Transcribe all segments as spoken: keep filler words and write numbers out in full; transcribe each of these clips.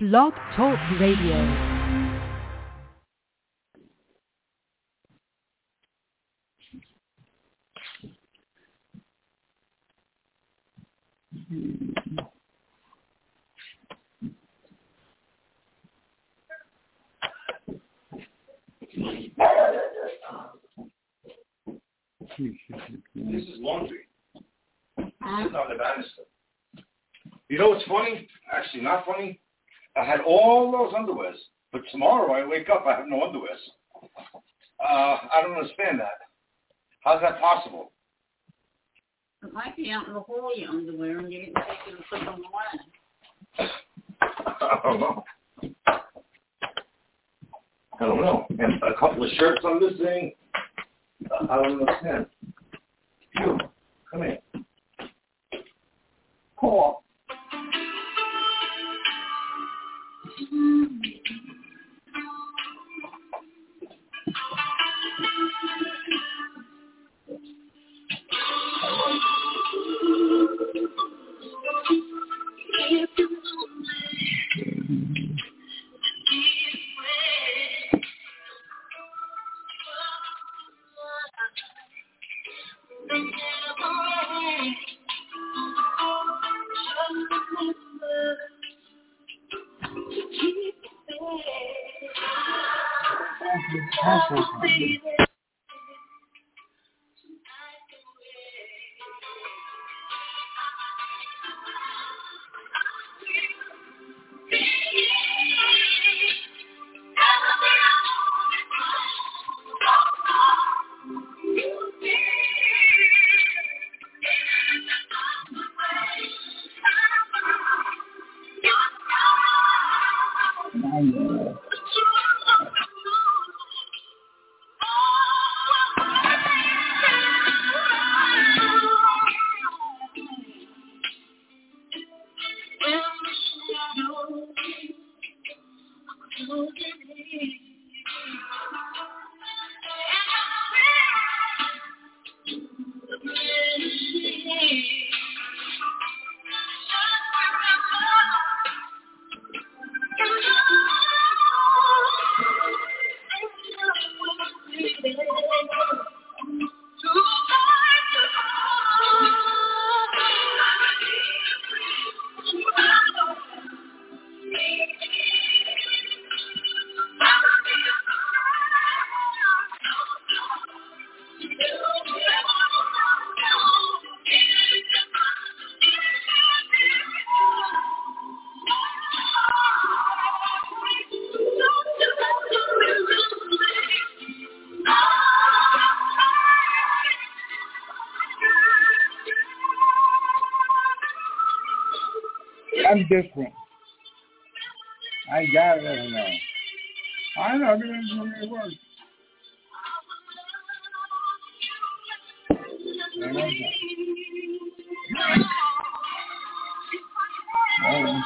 Blog Talk Radio. This is laundry. This is not the banister. You know what's funny? Actually, not funny. I had all those underwears, but tomorrow I wake up, I have no underwears. Uh, I don't understand that. How's that possible? It might be out in the hall, your underwear, and you didn't take them and put them away. I don't know. I don't know. And a couple of shirts on this thing. Uh, I don't understand. You, come here. Paul. I'm different. I got it now. I know everything's going to work. I know that.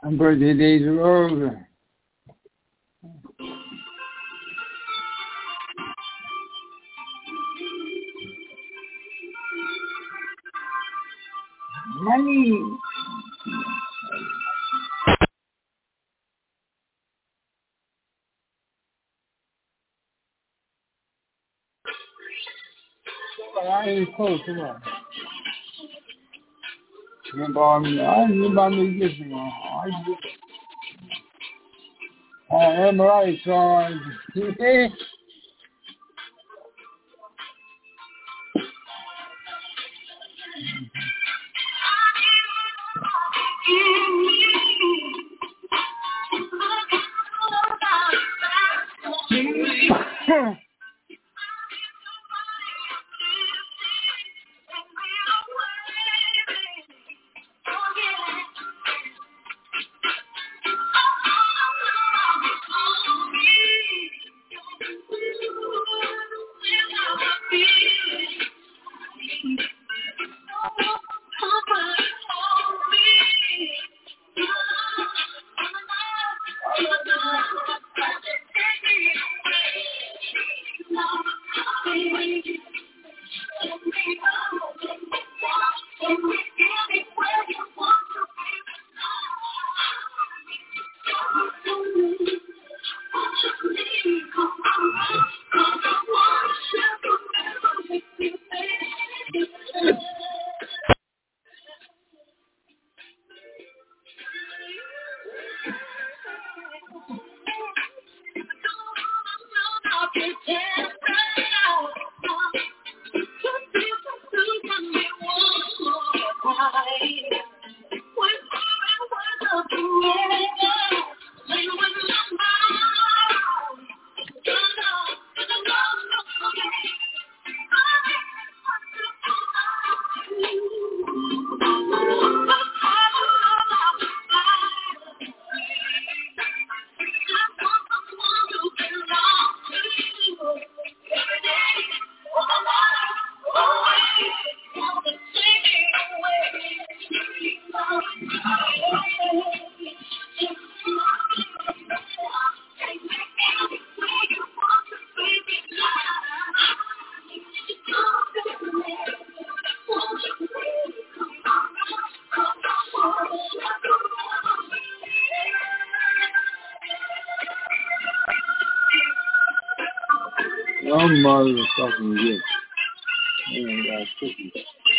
My birthday days are over. Money. I ain't close to that. You buy me, I didn't buy me this one. I just, I am right, son. I'm motherfucking good. Man, got cookies.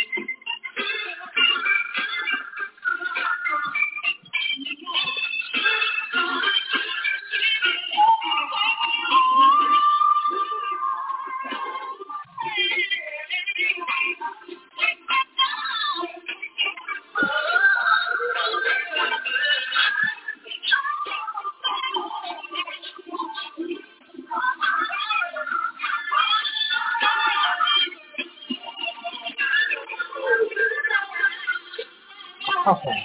Okay.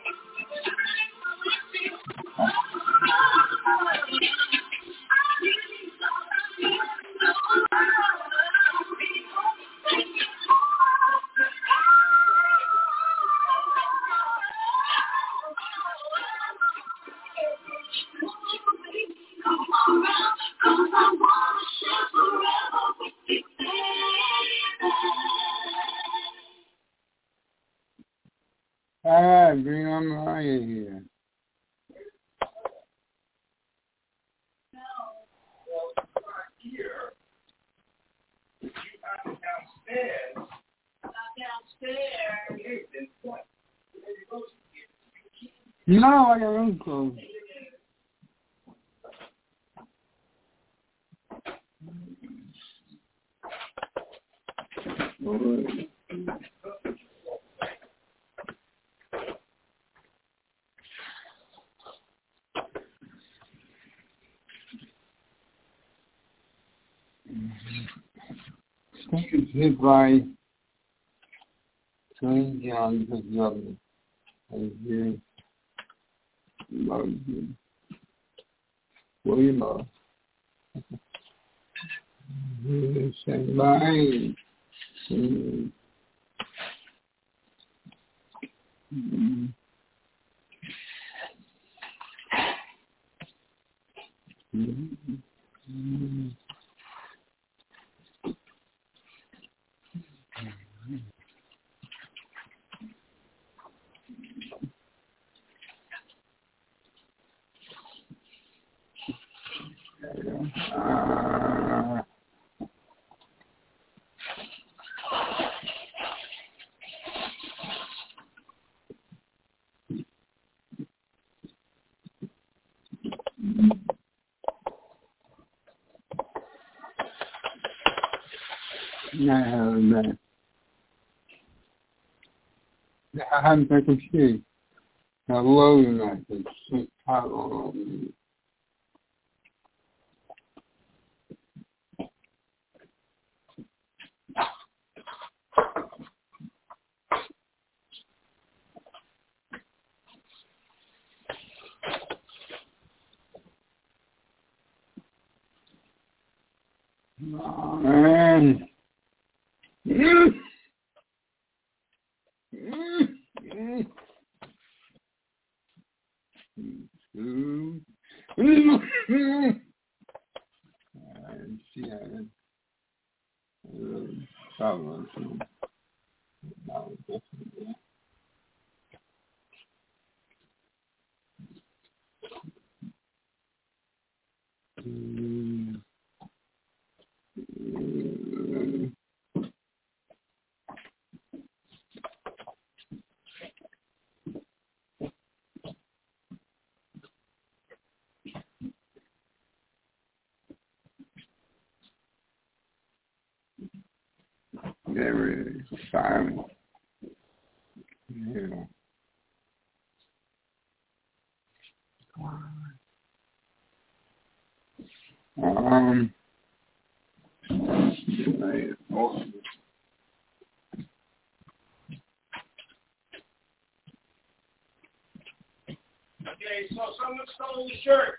All right, bring on Mariah here. No, I got room clothes. Hit by Saint John the Governor. And here, love you. William Love. Saint by. Uh, no, no. I haven't taken shit. I love you like this. Shit, I love you. Oh, man. Mm. Mm. Mm. Mm. Mm. I see that. Um, probably. No, definitely. Mm. Mm. There is silence. Yeah. Um. Right. Oh. Okay, so someone stole the shirt.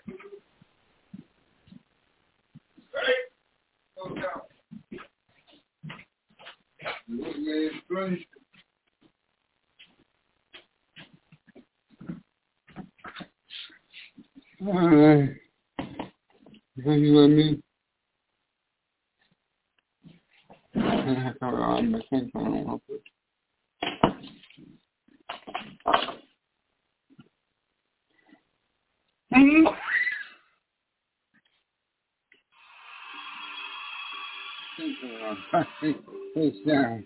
Ready? Go down. All right. Can you let me? I think I don't know. Face down.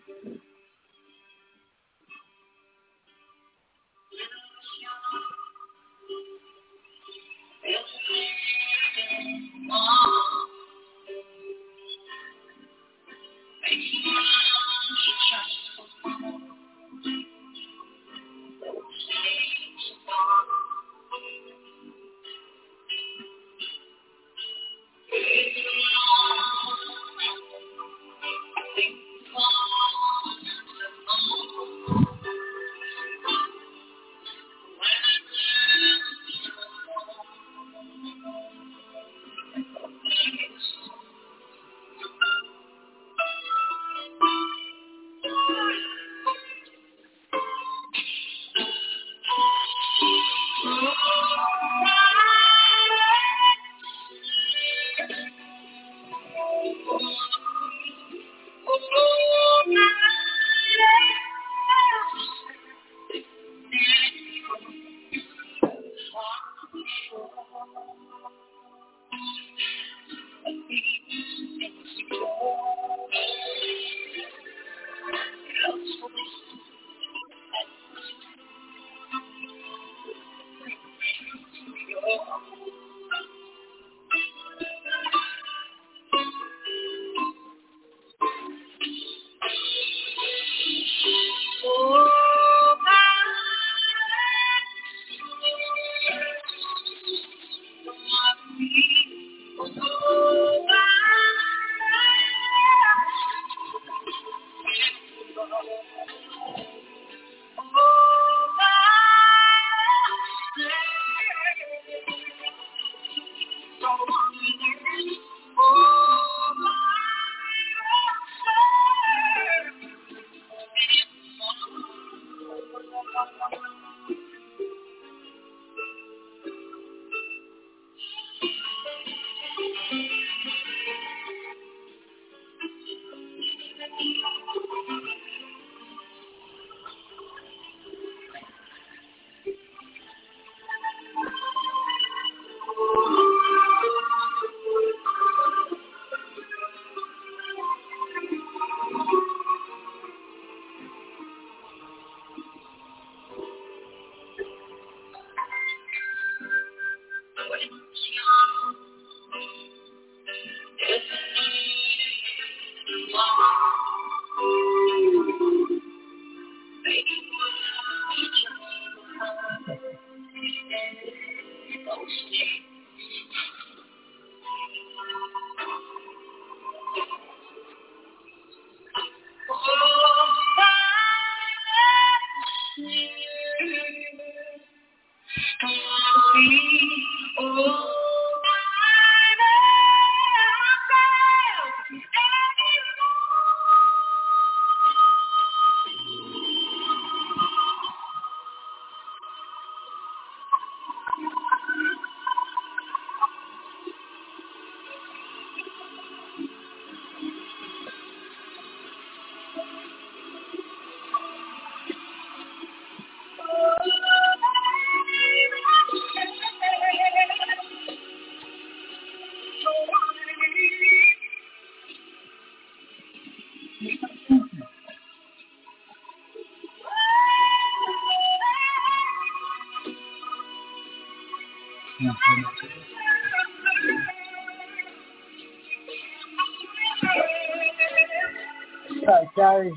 Right, sorry.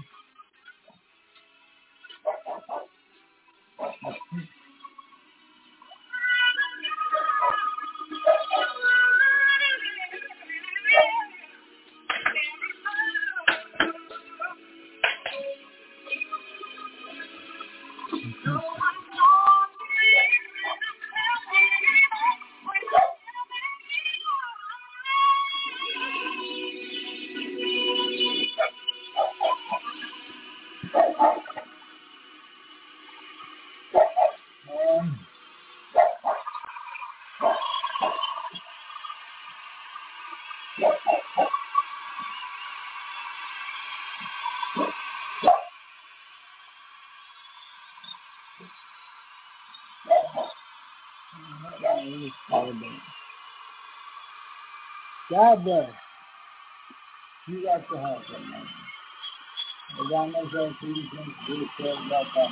God bless. You got to have it, man. As long as I see you can do it about that.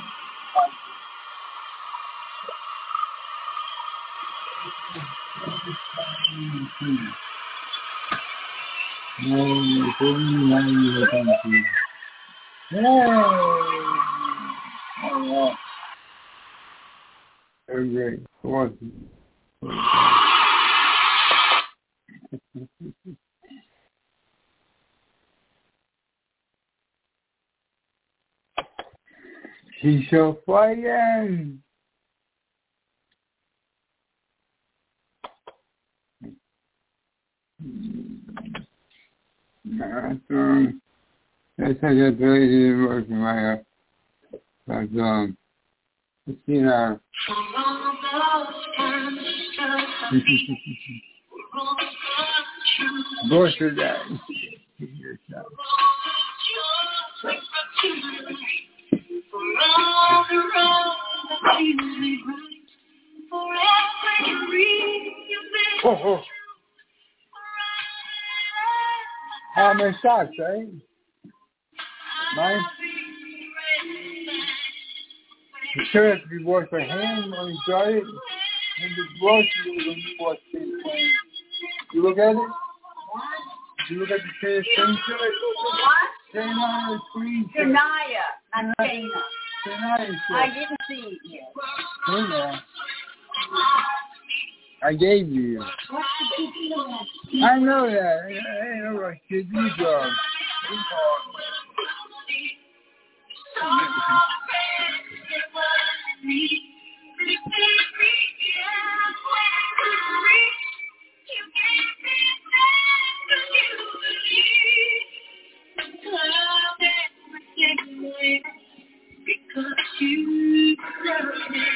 No, you couldn't know you were coming to. Hey! Oh, yeah. Very great. Awesome. She's so fighting. That's um, that's how that really works in my uh, but um, let's see now. Both of that. Oh, oh. How many shots, right? Mine? You sure have to be washed by hand when you start it? And it's washed when you wash it. You look at it? You look at the case, thing to it? What? Shania, the screen. Shania. I'm Shania. Shania. I didn't see it yet. Shania. I gave you. What's the big deal? I know that. I know what kid you job. Because you love me.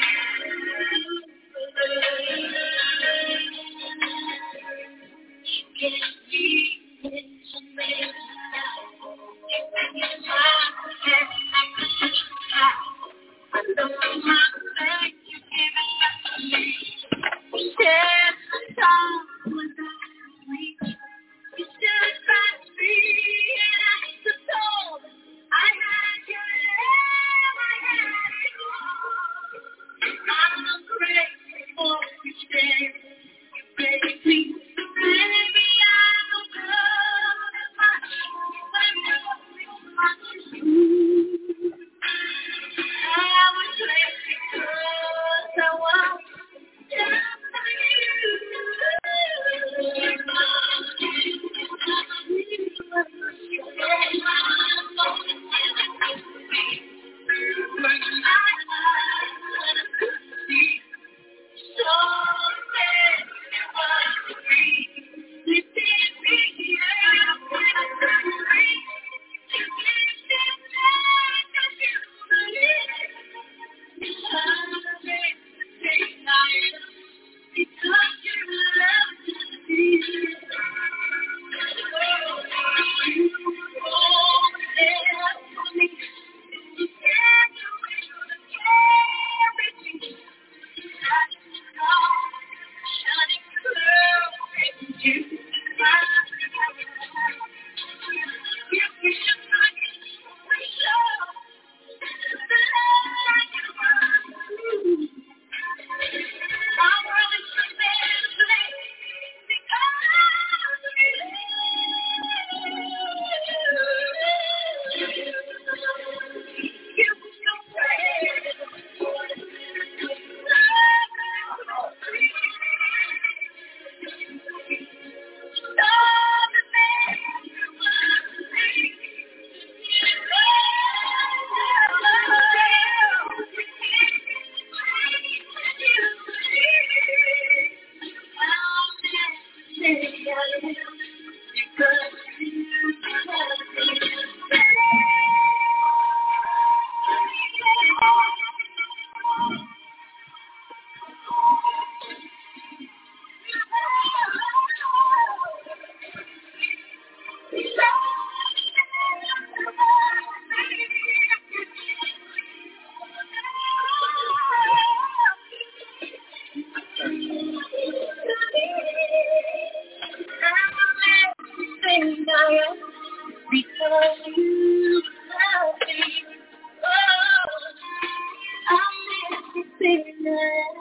because you love me. Oh, I miss you,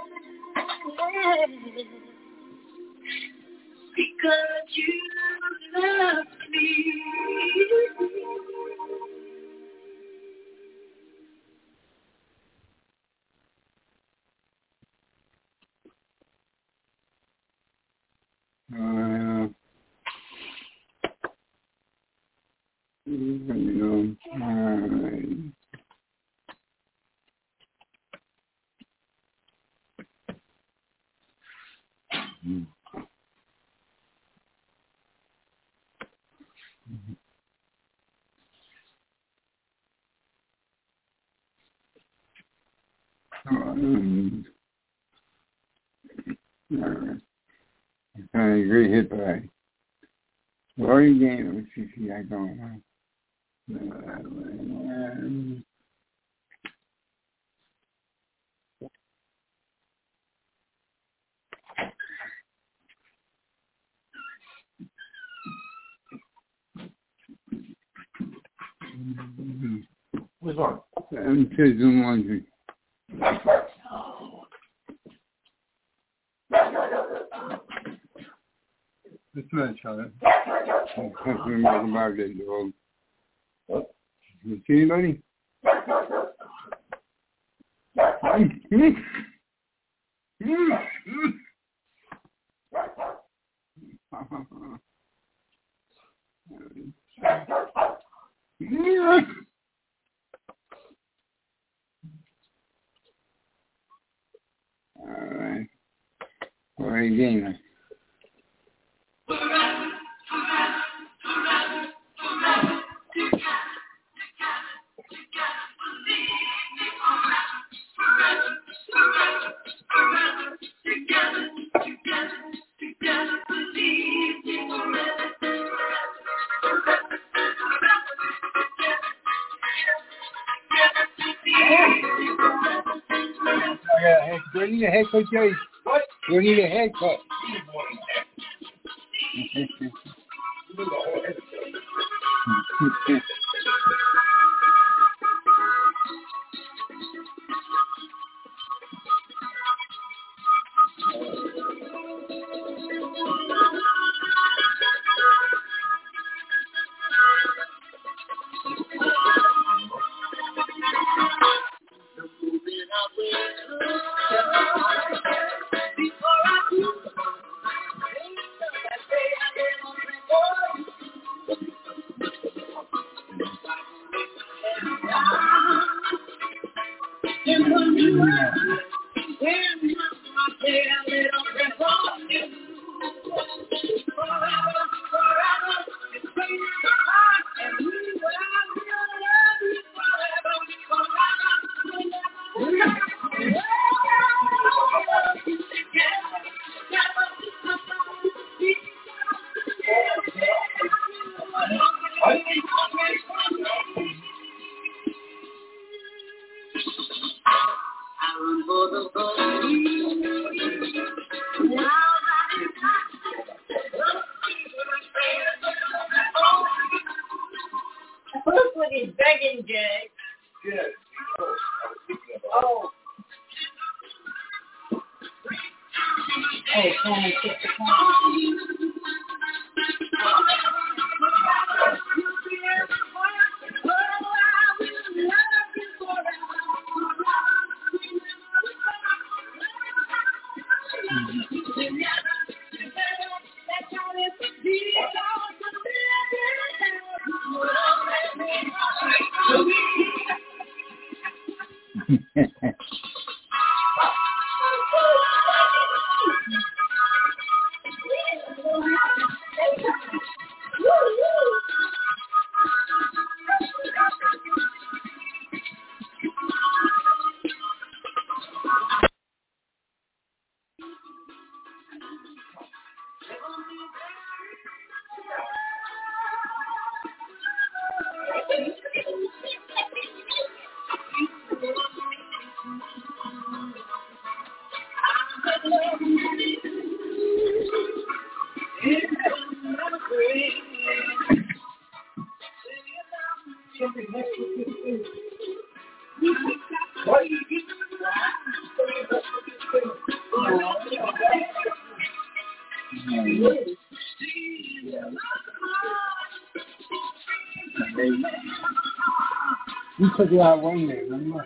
baby. Because you love me. Uh, you know, uh, mm. Um, uh, kind of great hit by Lori Game. Let's see if you got going on. Um, Where's on? I'm taking laundry. That's not Charlotte. I'm talking about that dog. What? You see anybody? All right. All right, game. Yeah, do I need a haircut, Jay? What? Do I need a haircut? Look what he's begging, Jay. Yeah. Oh. Oh, come on, kiss the phone. You took it out one day, remember?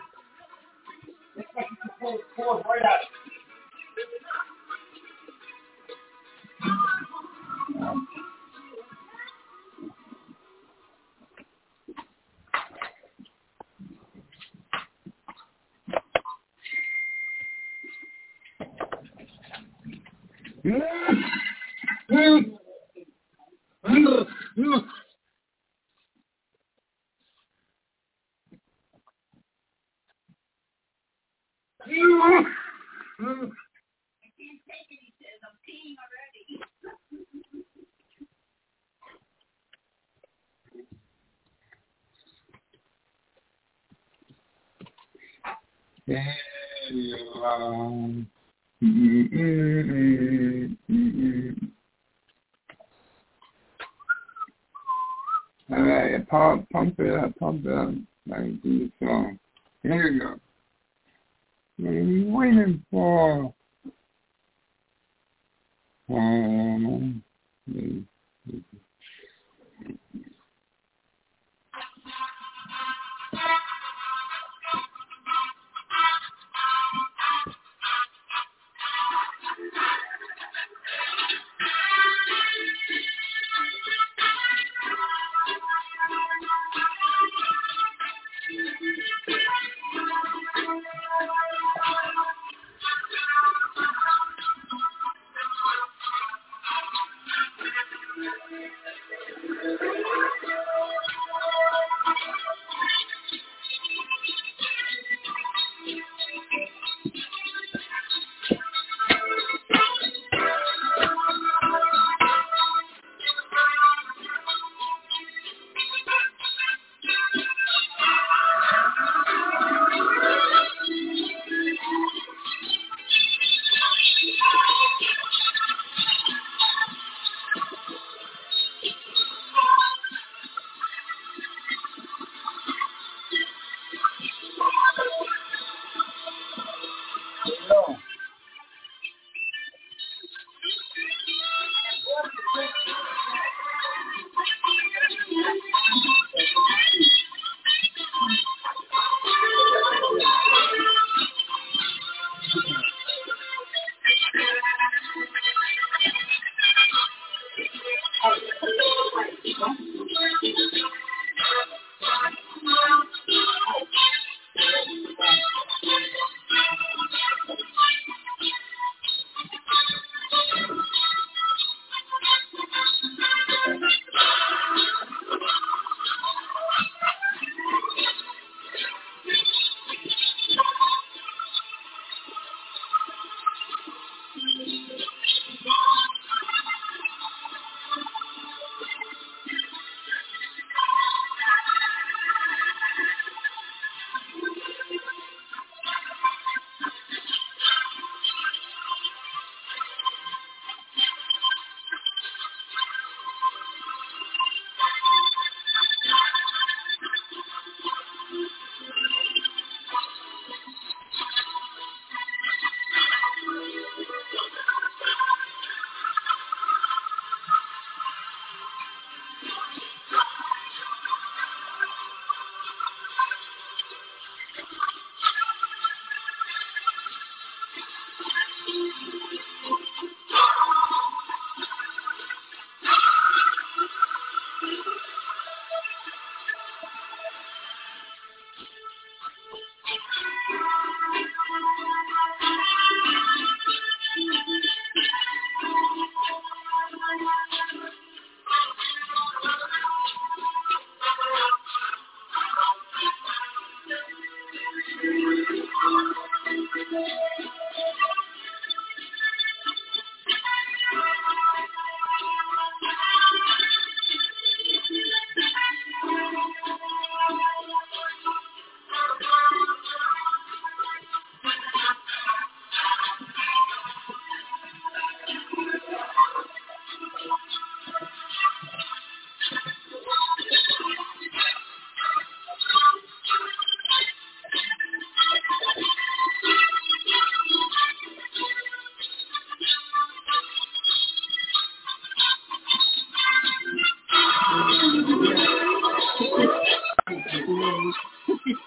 Um, mm, mm, mm, mm, mm. All right, pump, pump it up, pump it up. Like this song. Here you go. What are you waiting for? Um, mm, mm.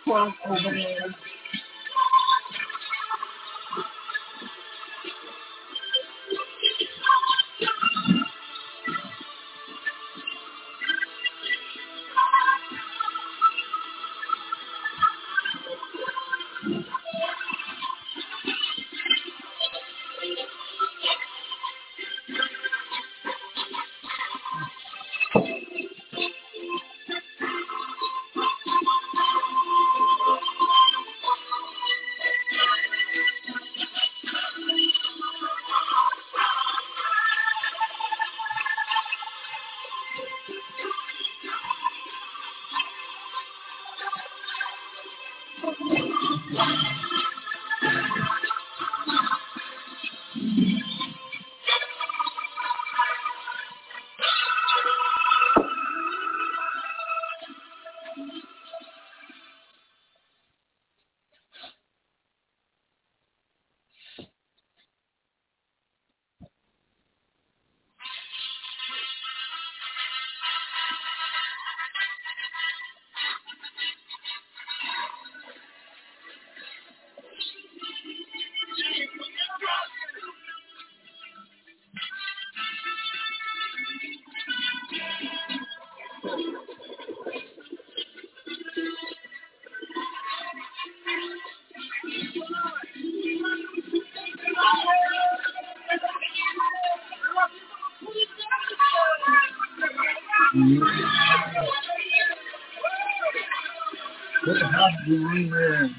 close over there. What happened to you there?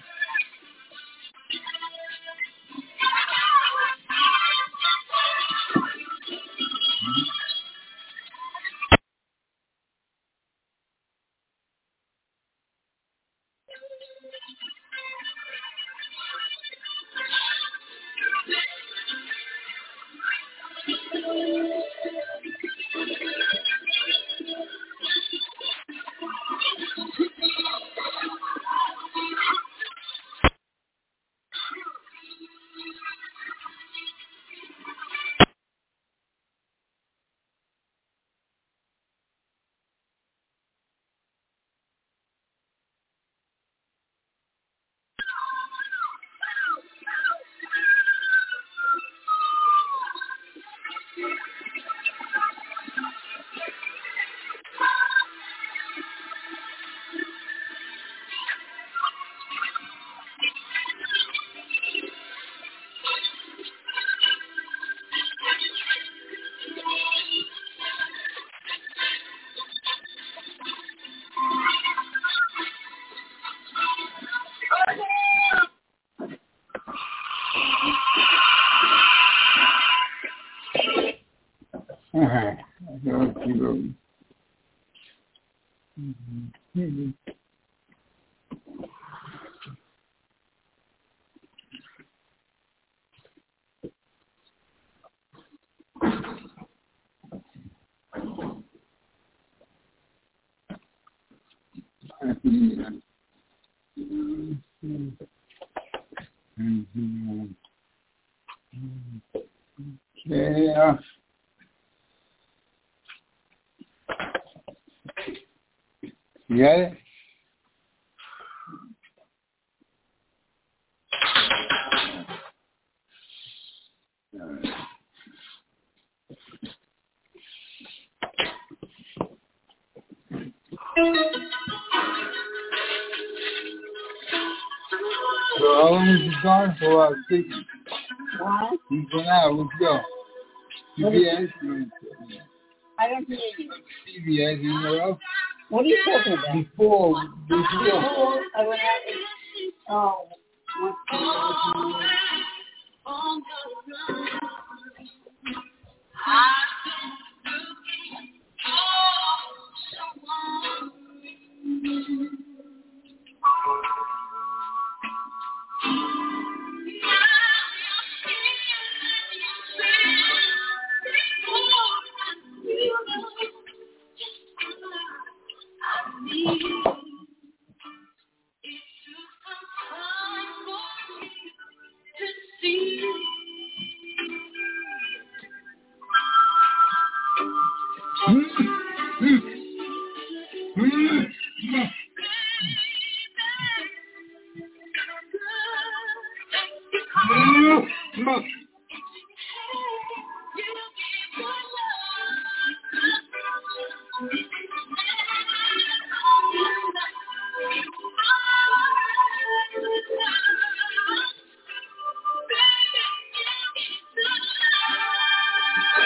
All right. Let's see what we- Mhm. Mhm. Yeah. You got it? All right. So how long is this gone for? Uh, six. What? He's going out. Let's go. What C B is- S. I don't hear you. C B S. You know? What are you talking about? Before. Before. Oh, I went out and, oh, what's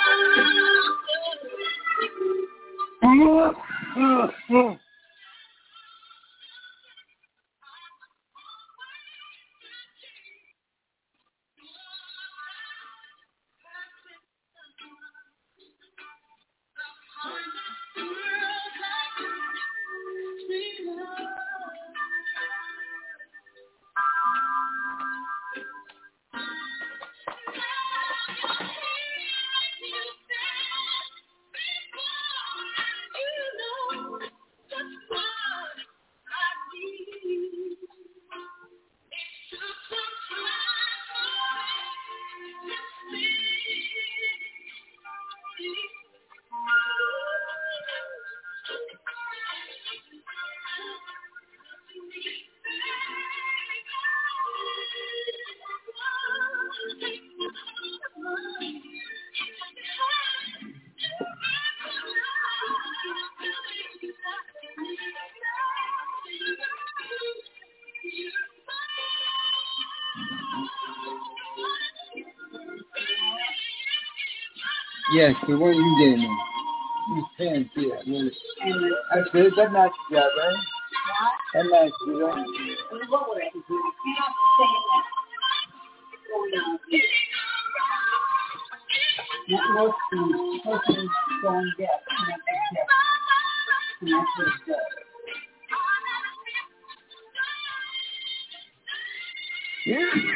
Yes, the one you gave me. These pants, yeah. Yes. That's it. That matches that, right? What? That matches it, right? What would I do? You can't say that. Oh, no. Not most things. Most things don't get. And that's what it does. Yeah.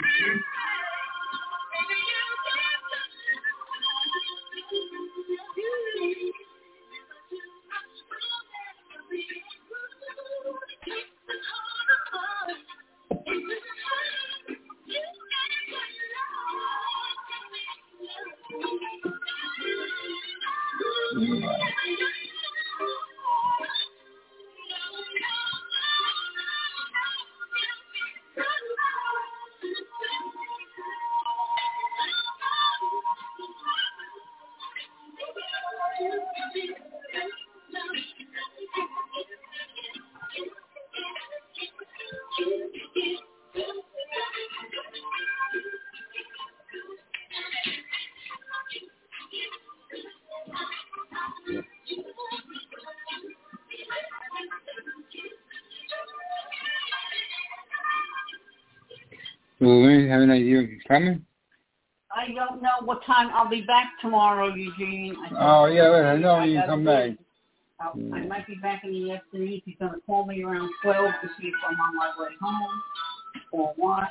Will we have an idea if he's coming? I don't know what time I'll be back tomorrow, Eugene. I Oh, yeah, well, I know when you gotta come do- back. I'll, I might be back in the afternoon. If he's going to call me around twelve to see if I'm on my way home or what.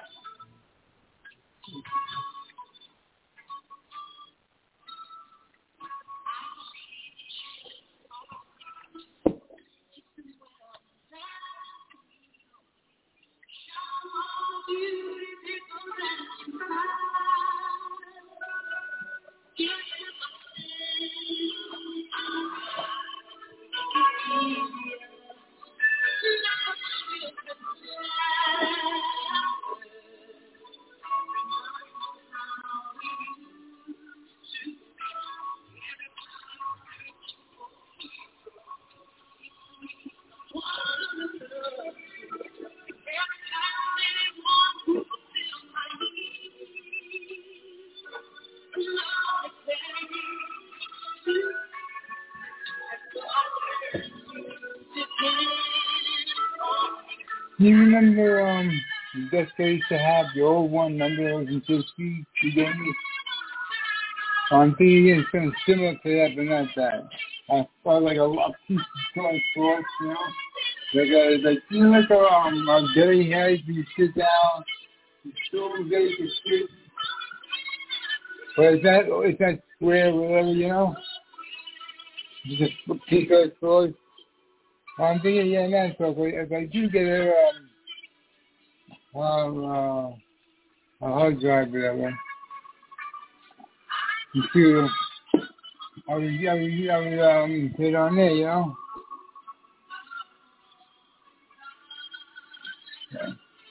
Do you remember um the desk I used to have, the old one, remember it was in fifty, she gave me? I'm thinking it's something similar to that, but not that. I thought like a lot piece of toy sports, you know? Like a, like, you know, like a, um, a belly head, you sit down, you still get you can sit. But it's not, it's not square or whatever, you know? You just pick up toys. I'm thinking, yeah, that's so if I do get a, um, um, uh, a hard drive, whatever, computer, I would, I would, I would, um, put it on there, you know? Yeah.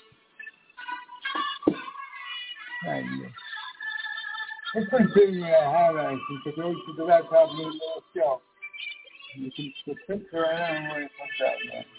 Right, yeah. It's pretty good when I have that, because I always put the laptop in the little shelf. You can put the picture right on where it comes out, man.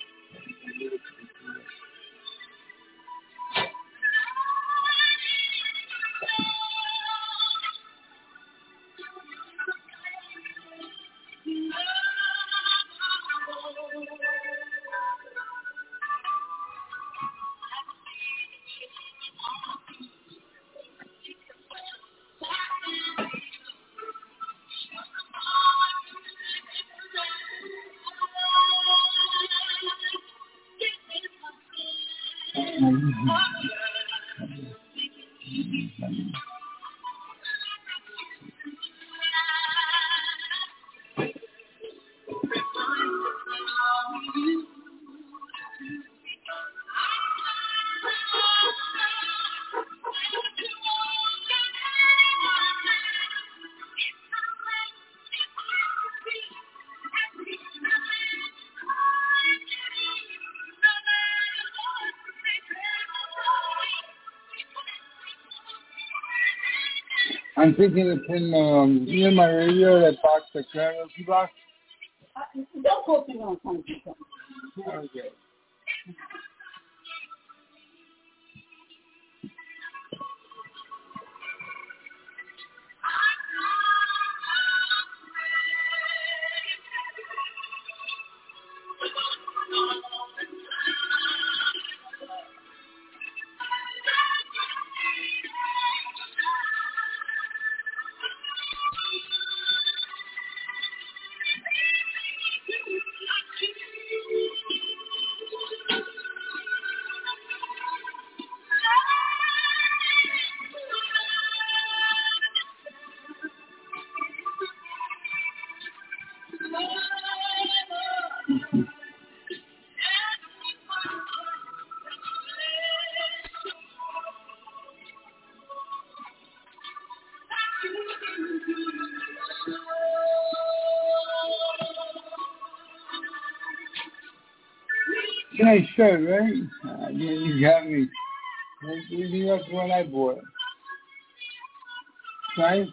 I'm thinking of putting um, near my radio, that box, the karaoke box. Uh, don't put me on something. Okay. Nice shirt, right? Uh, you, you got me. You got the one I bought. Right?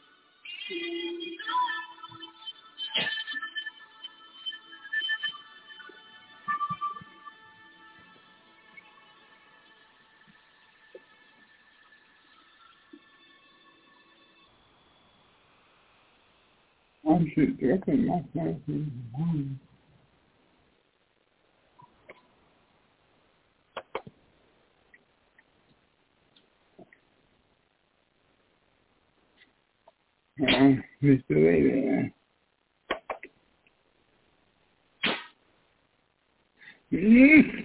Oh shit, I couldn't knock that thing. Uh, Mister Lady. Mm.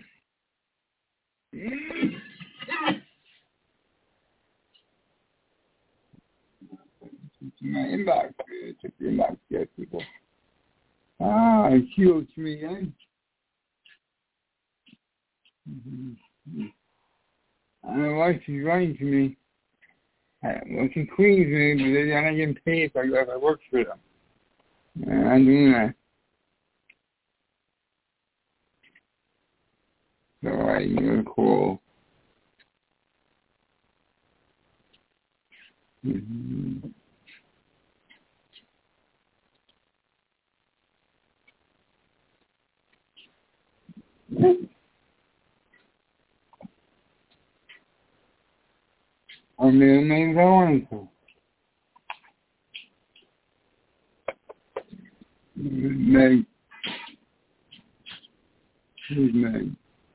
Mm. My inbox. Check your inbox, yes, people. Ah, she owes me, eh? Mm-hmm. I don't know why she's writing to me. Well, she cleans me, but they're not getting paid if I, if I work for them. Uh, I'm doing that. So I give her a call. Mm-hmm. Our middle name's Owen. Meg. Who's Meg?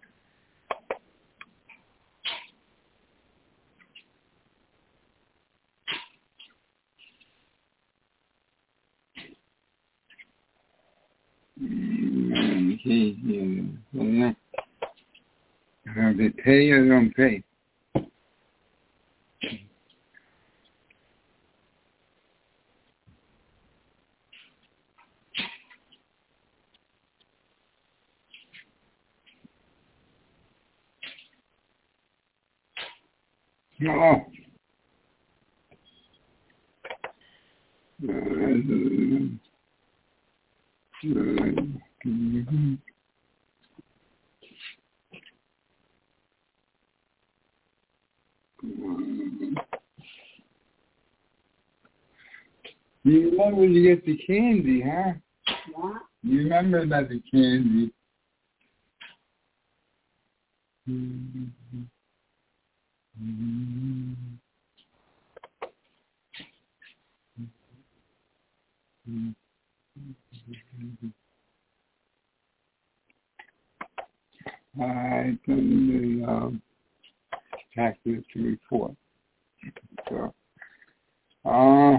Mm, okay, yeah. Well, they pay or don't pay? Oh. Uh, mm-hmm. You remember to get the candy, huh? What? You remember about the candy. Mm-hmm. Mm-hmm. Mm-hmm. I couldn't um, taxes to report. So, uh,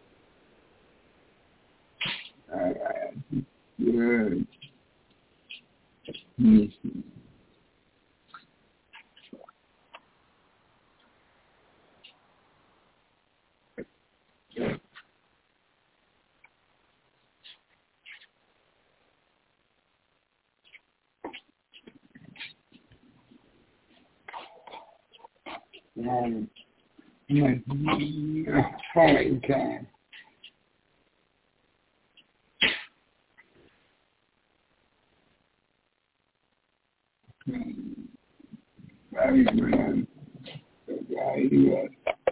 uh, good. Yes. Um, my fine time. Very man. Yeah, he was.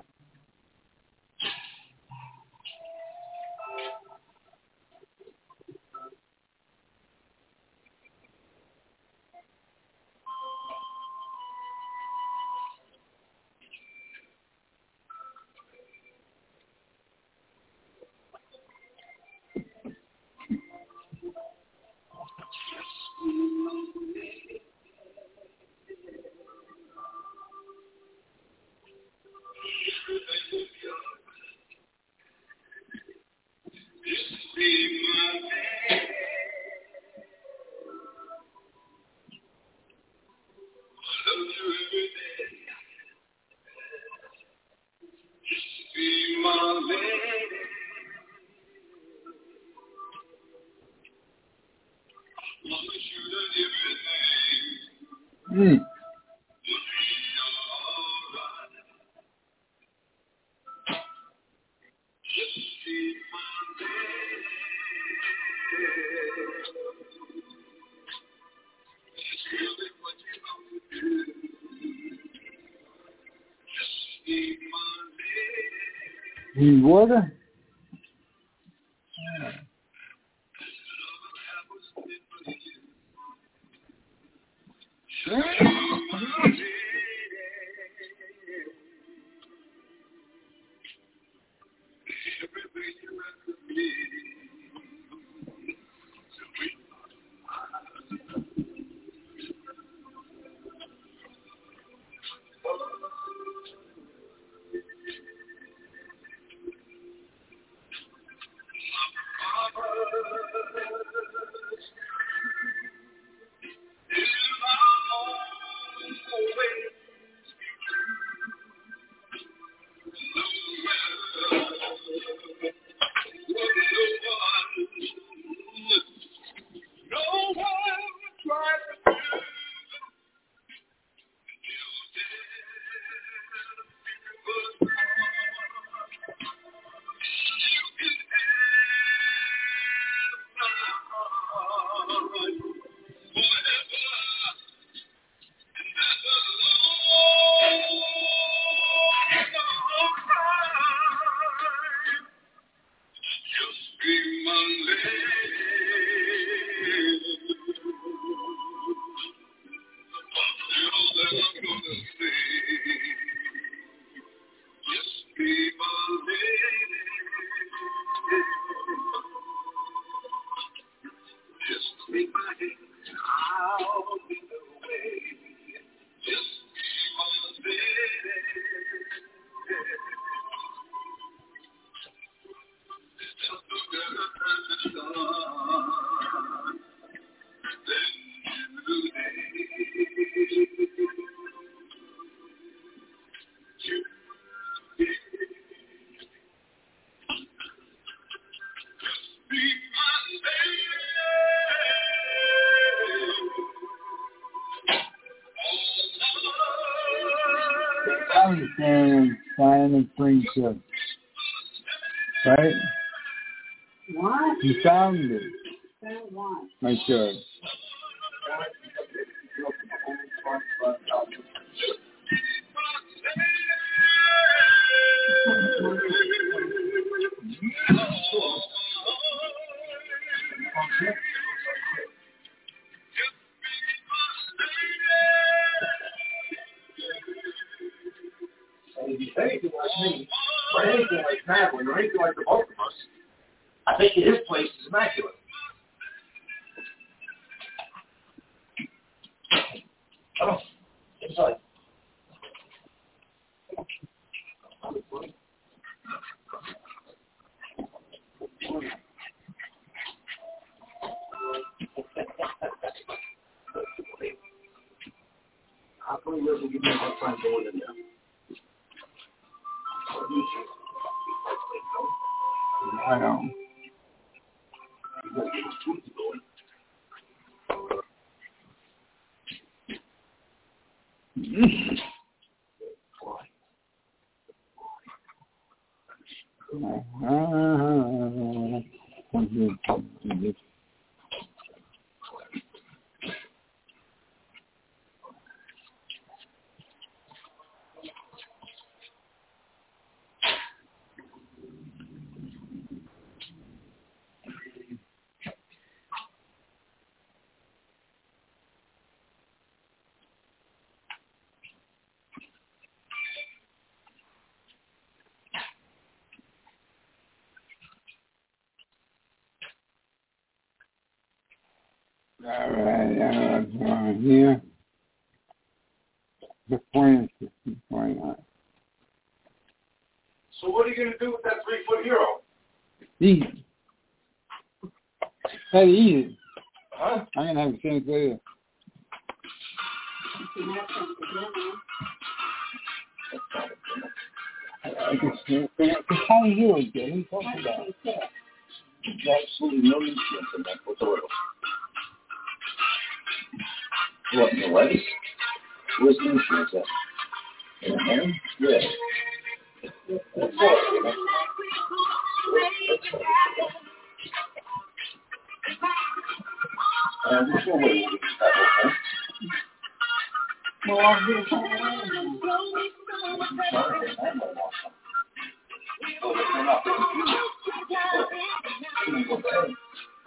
Mm. Need water? I understand Simon Springfield. Right? What? You found it. Found what? My show. And if he's anything like me, or anything like Madeline, or anything like the both of us, I think his place is immaculate. Oh, inside. doesn't give me a hard time going in there. I know. All right, uh, uh, here. The point is why not? So what are you going to do with that three-foot hero? Eat it. Hey, eat it. Huh? I'm going to have a chance later. I just, it's how you would get it. Talk about it. There's absolutely no nutrients in that whatsoever. What, in the lettuce? Where's the nutrients at? In the ham? Yeah. That's all, you know? Uh, there's no way you can do that, okay? Well, I'll do it. Sorry, I don't want some. Oh, they're not going to do it. Oh, okay.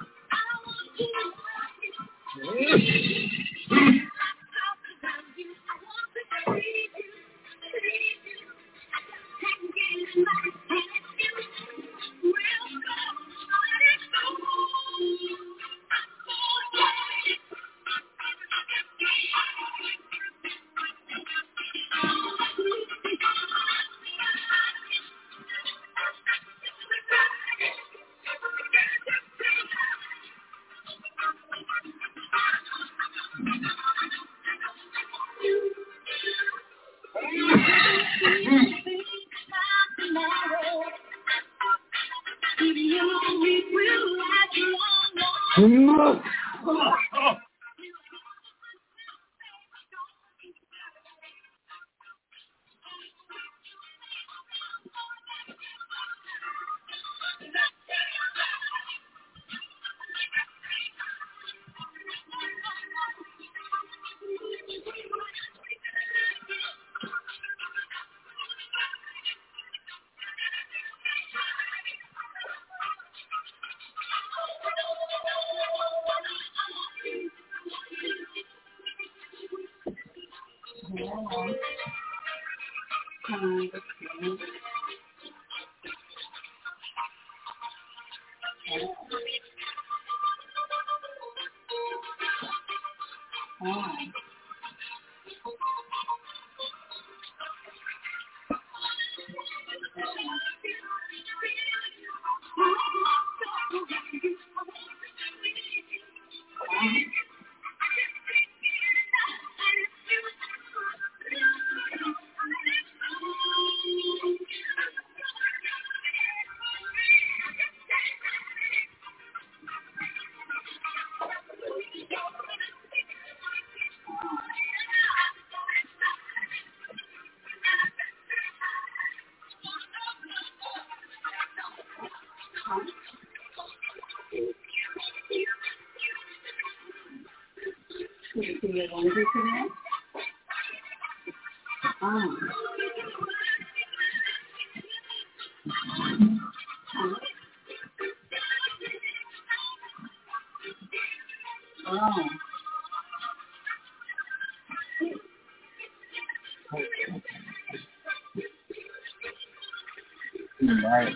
Right.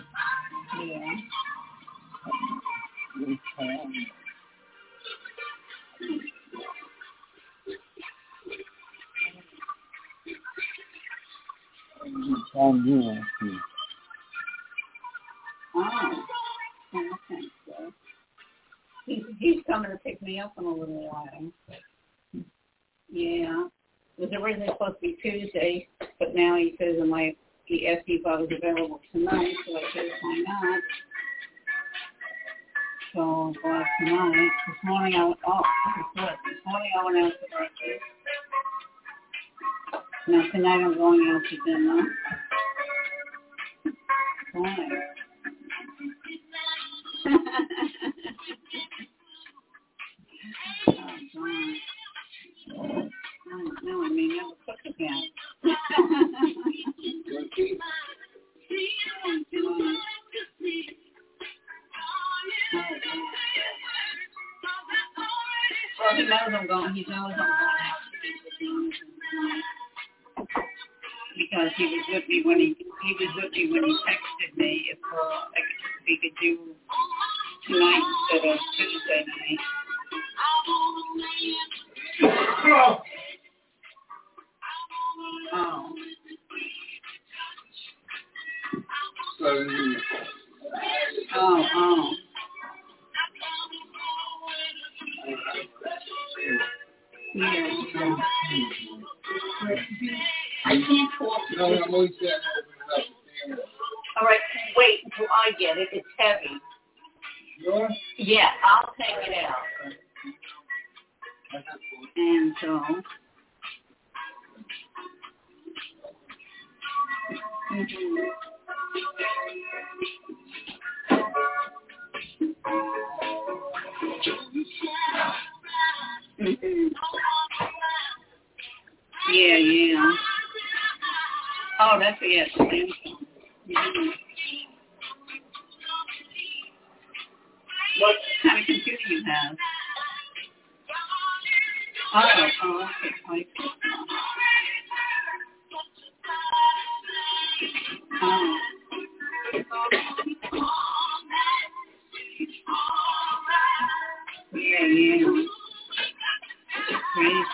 Yeah. Um, yeah. Oh, I think so. He's, he's coming to pick me up in a little while. Yeah. was originally supposed to be Tuesday, but now he says I might, he asked me if I was available tonight, so I said, why not? So I'm glad tonight. This morning I went, oh, this morning I went out to breakfast. Now tonight I'm going out to dinner. Why? Oh, God. No, I may never cook again. Well, he knows I'm going. He knows I'm going out because he was with me when he he was with me when he texted me if uh, if he could do tonight instead of Tuesday night. Oh. Oh. Oh, oh. Yeah. I can't talk. No, I'm always there. All right, wait until I get it. It's heavy. Sure? Yeah, I'll take it out. And so. Mm-hmm. Mm-hmm. Yeah, yeah. Oh, that's it. Mm-hmm. What kind of computer you have? Oh, oh, okay. Oh. Yeah, yeah. Crazy.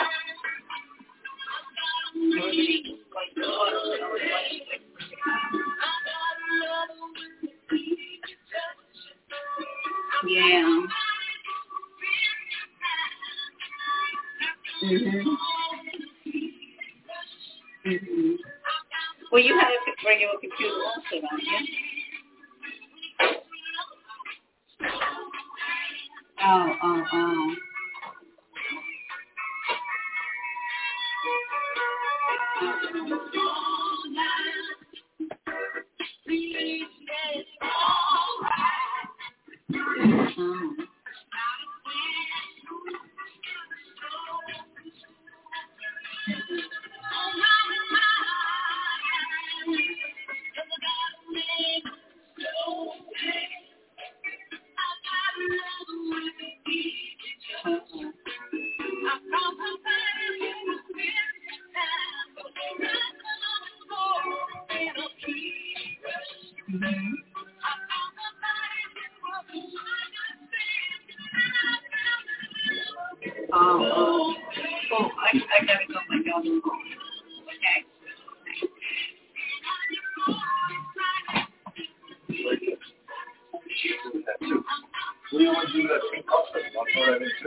Yeah. Mhm. Mhm. Well, you have a regular computer also, don't you? Oh, oh, oh. Oh, oh. Oh, I, I gotta go. My dog is going. Okay. What do you want to do that pink costume? I'll throw that in too.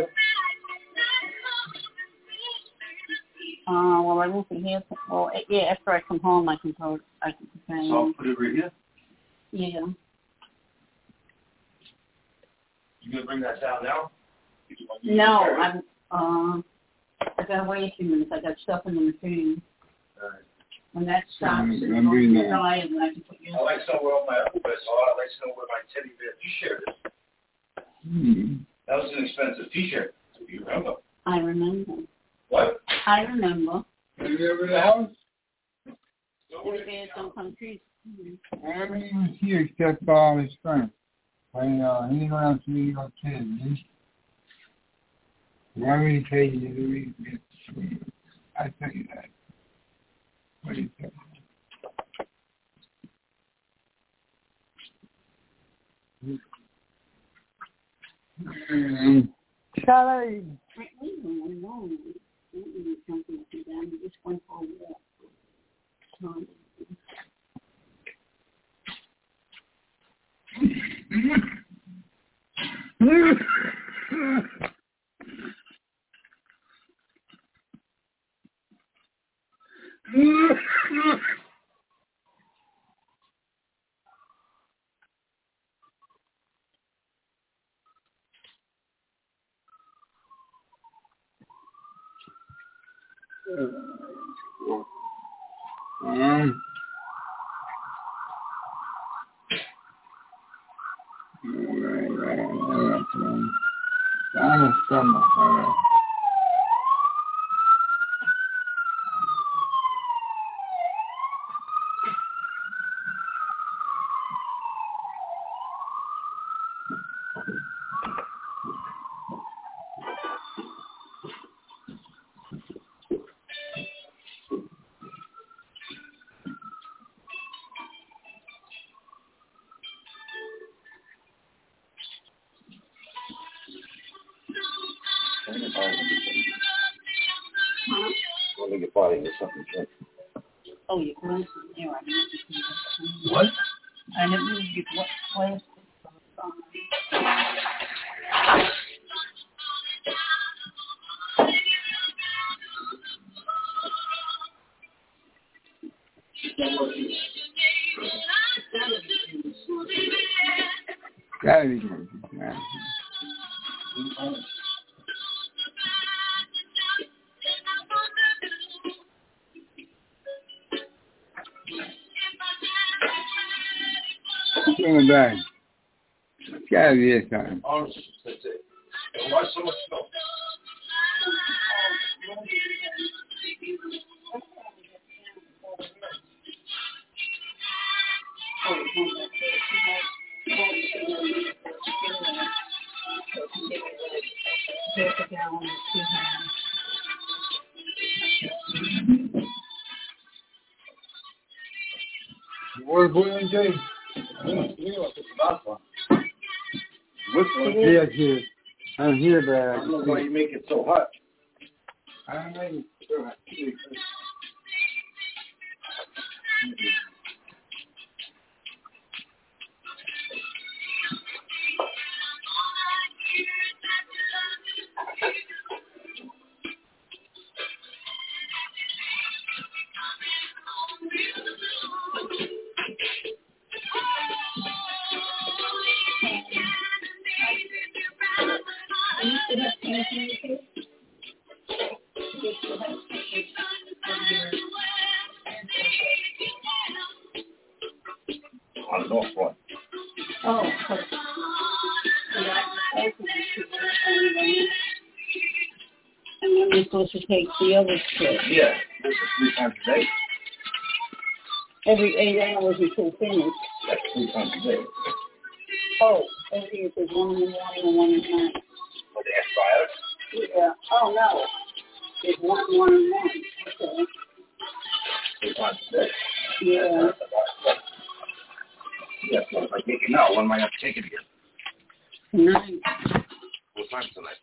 Uh, well, I won't be here. To, well, yeah, after I come home, I can put. I can put that in. So I'll put it right here. Yeah. You gonna bring that down now? No, I'm. Um, I gotta wait a few minutes. I got stuff in the machine. All right. When that stops, I'm, it's I'm going reading to that. dry, and I can put you. I like to know where all my underwear is. Oh, I like to know where my teddy bear t-shirt is. Hmm. That was an expensive t-shirt. If you remember. I remember. What? I remember. Are you over the house? Teddy bears don't come trees. I haven't even here except uh, his friend. When uh, he around to me on ten. Why would he pay you to read it? I tell you that. What do you think? Um, Charlie. I don't know. I don't know something to them. We just went for a walk. Um, Um, I'm a summer. Let me get body or something. Oh, you can listen. Here, I know. What? I never you what place. Gotta be good. Yeah. Coming back. It's gotta be this time. Oh, that's it. Why so much snow? What William J? Not fun. Whistling? Yes, yes. I'm here, but I don't know why you make it so hot. I don't make it so hot. On and off one. Oh, and then we're supposed to take the other trip. Yeah, this is three times a day. Every eight hours until finished. That's three times a day. Oh, every if there's one in the morning and one at night. For the antibiotics? Yeah. Oh no. There's one, one and one. Okay. Three times a day. Yeah. Yeah, so if I take it now, when am I going to take it again? Tonight. What time tonight?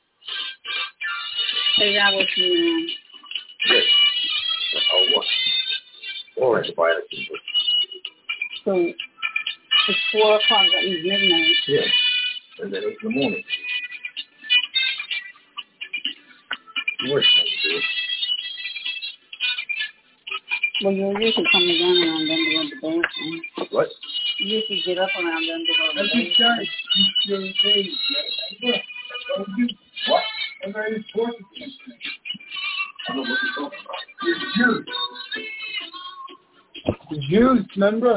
Eight hours from now. Yes. Oh, what? Or antibiotics. So it's four o'clock. That means midnight. Yeah. And then eight in the morning. Worse thing to do. Well, you're usually coming down around then to go to the bathroom. What? You usually get up around then to go to the bathroom. What? I'm very important. I don't know what you're talking about. The Jews. The Jews, remember?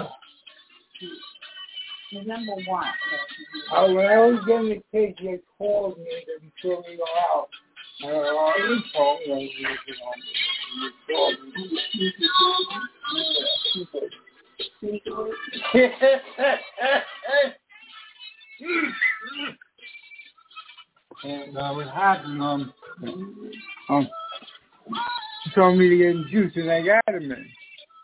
Remember what? Uh, when I was getting the case, they called me to throw me out. Uh, I didn't call me. I was And uh, what happened, um, um, she told me to get in juice, and I got him in.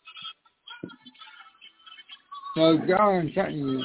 So I was going and cutting you.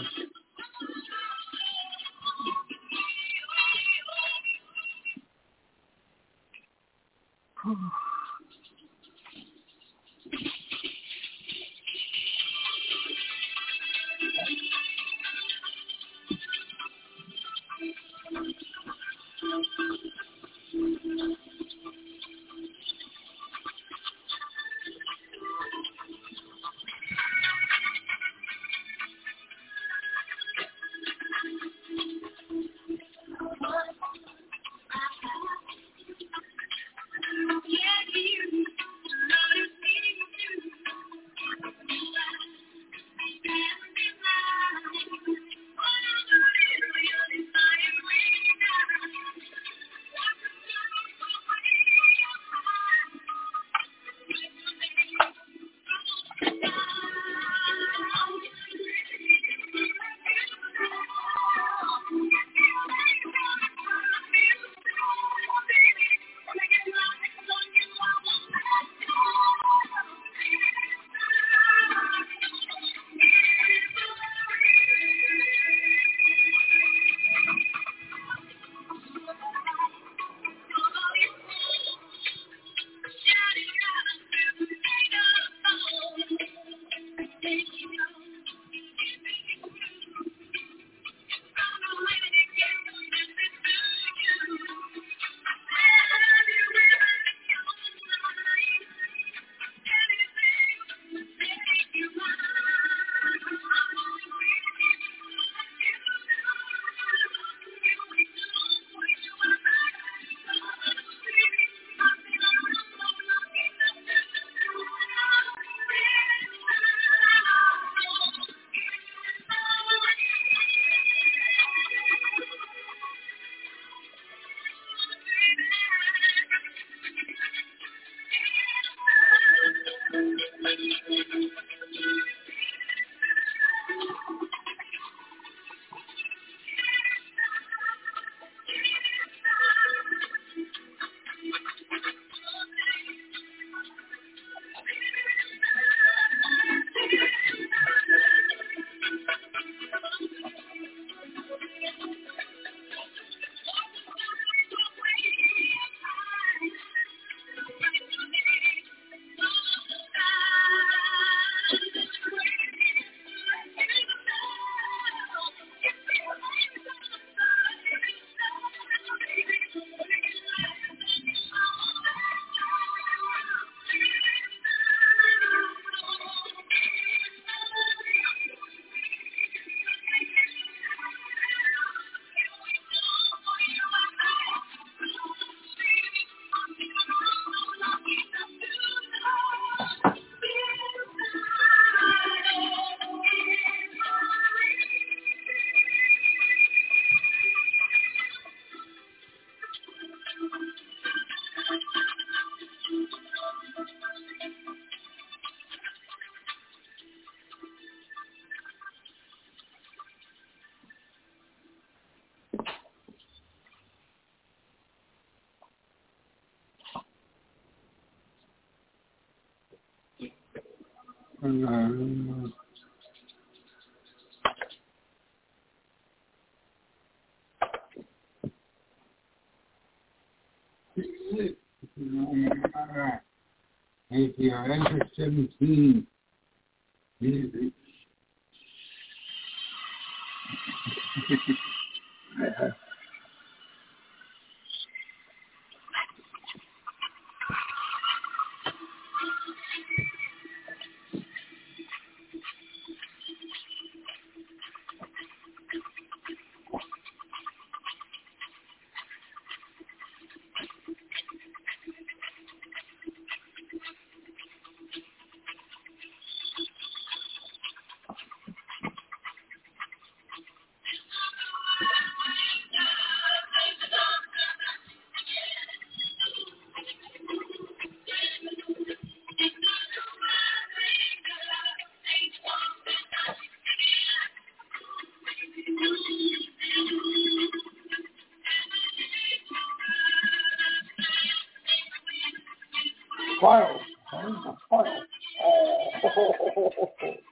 Um, A P R N for seventeen. Music. File. File. Oh.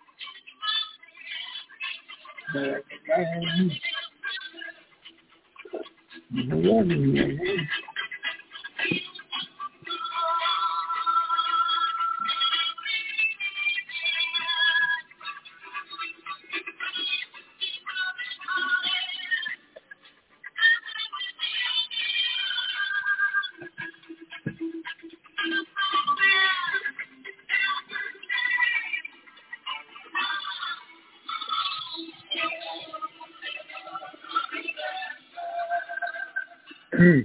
Mm.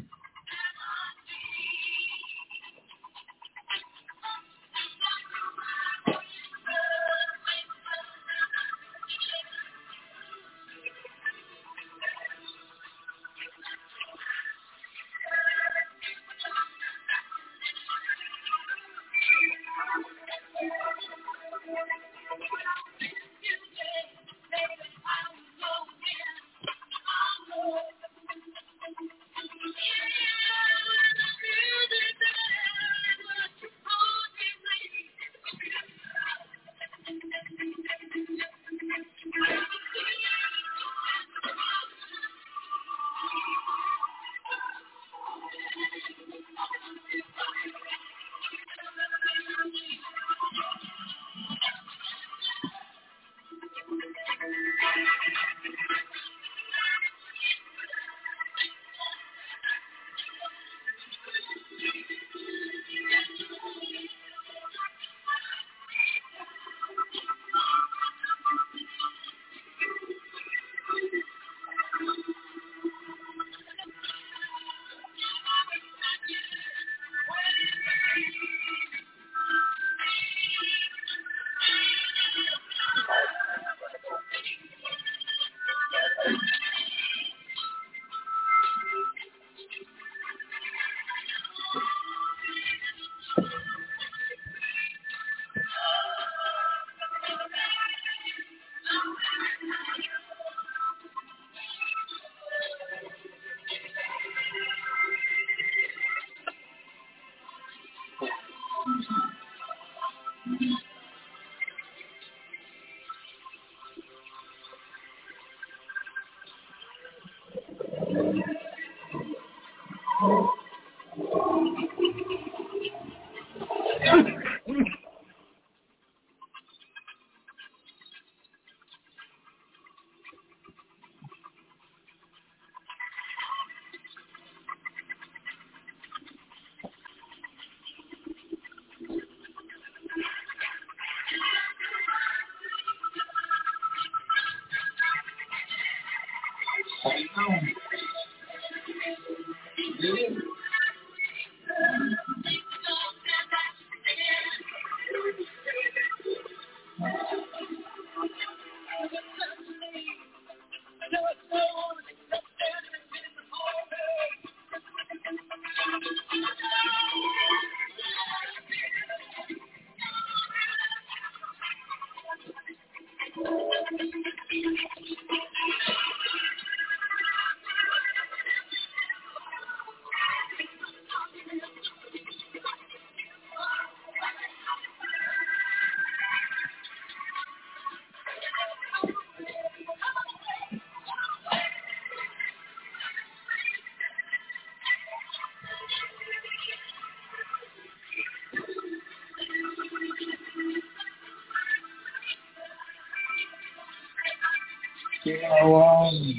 You know, um,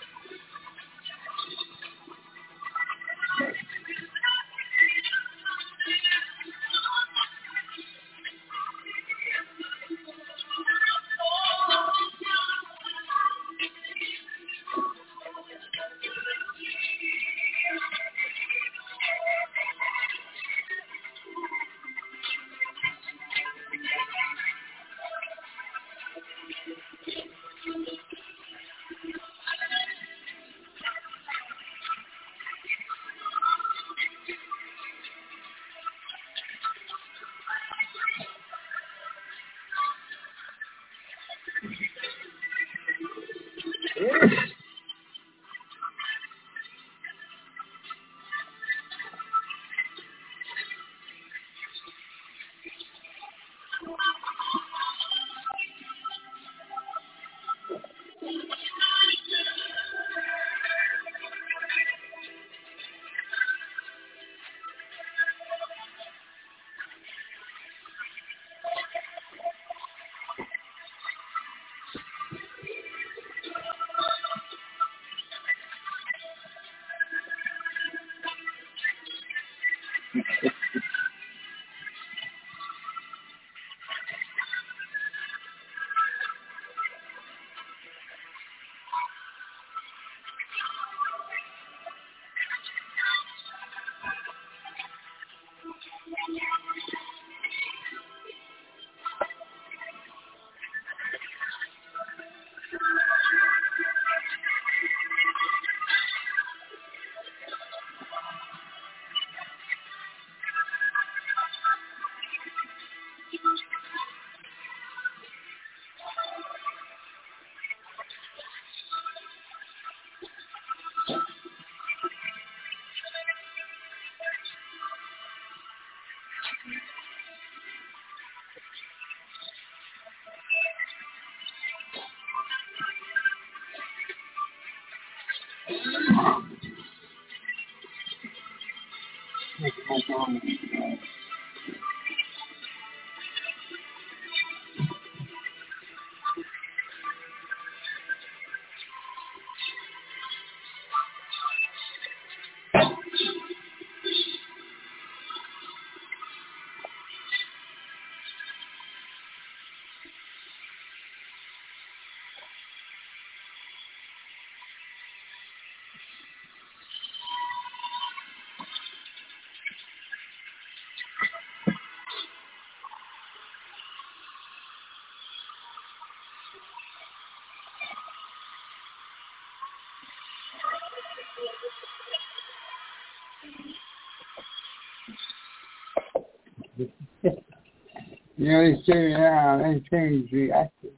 you know, they say now they change the actors.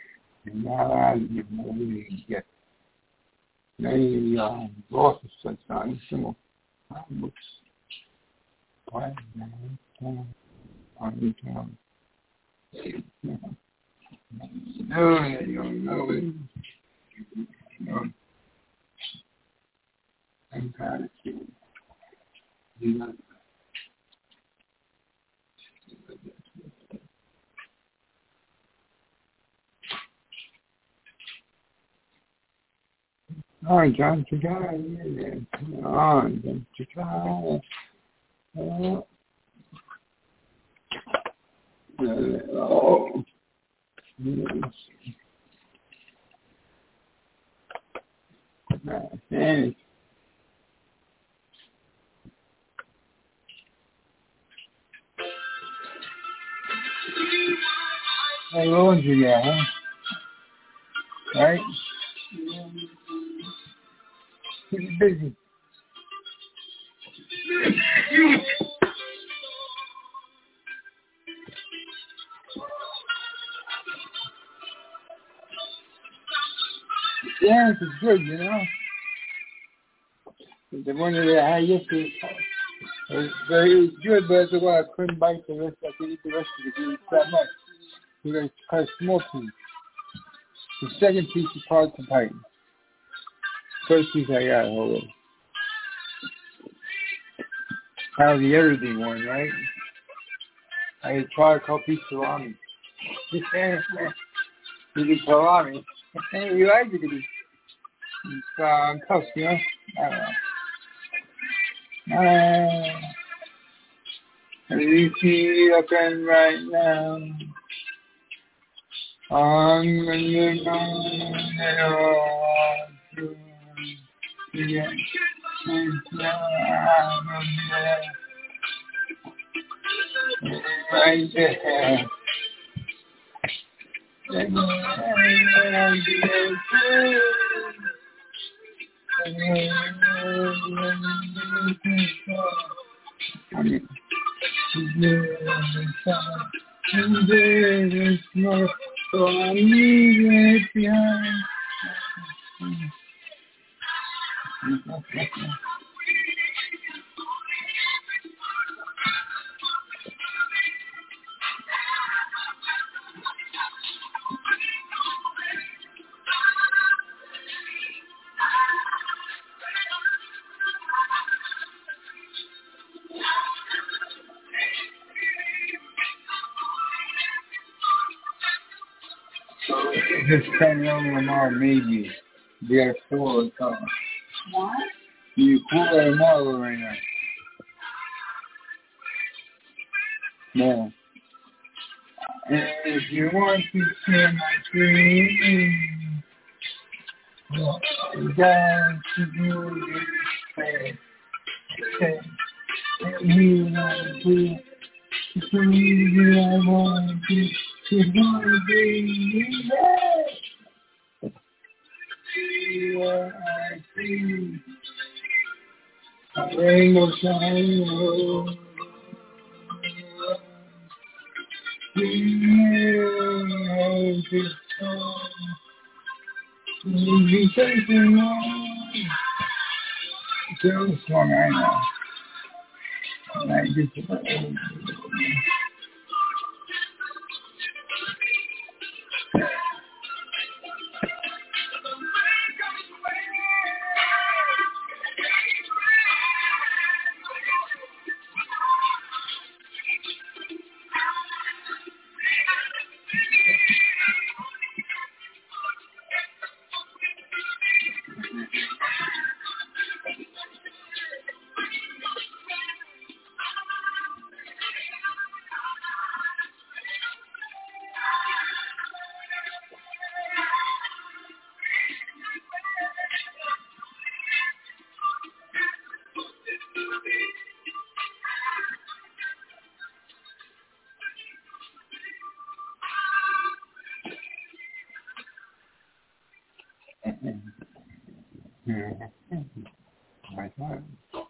And now I really get many um, losses such on single books. Quiet man, on the town. No, you don't know it. You know. Oh, John Chicago. Oh, John Chicago. Oh. Oh. Thanks. Hey, what ones you got, huh? Right? Pretty busy. Yeah, it's good, you know. The one that I had yesterday was very good, but that's why I couldn't bite the rest. I could eat the rest of it because it's that much. You got to cut a small piece. The second piece is hard to bite. First piece I got, hold on. How the everything one, right? I had tried a couple pieces of salami. You did salami. You like it? It's um, tough, you know? I don't know. Uh, you see up and right now. I'm gonna go yeah. Right there. There's no, so I leave it behind. Just coming on tomorrow, maybe. We got four or something. What? You pull that tomorrow right now. No. And if you want to share my dream, you got to do it. Okay. And you want to do it. I want to. You want to be there. I see a rainbow shining over. You be taking on. Do this one right now. And I get to I thought.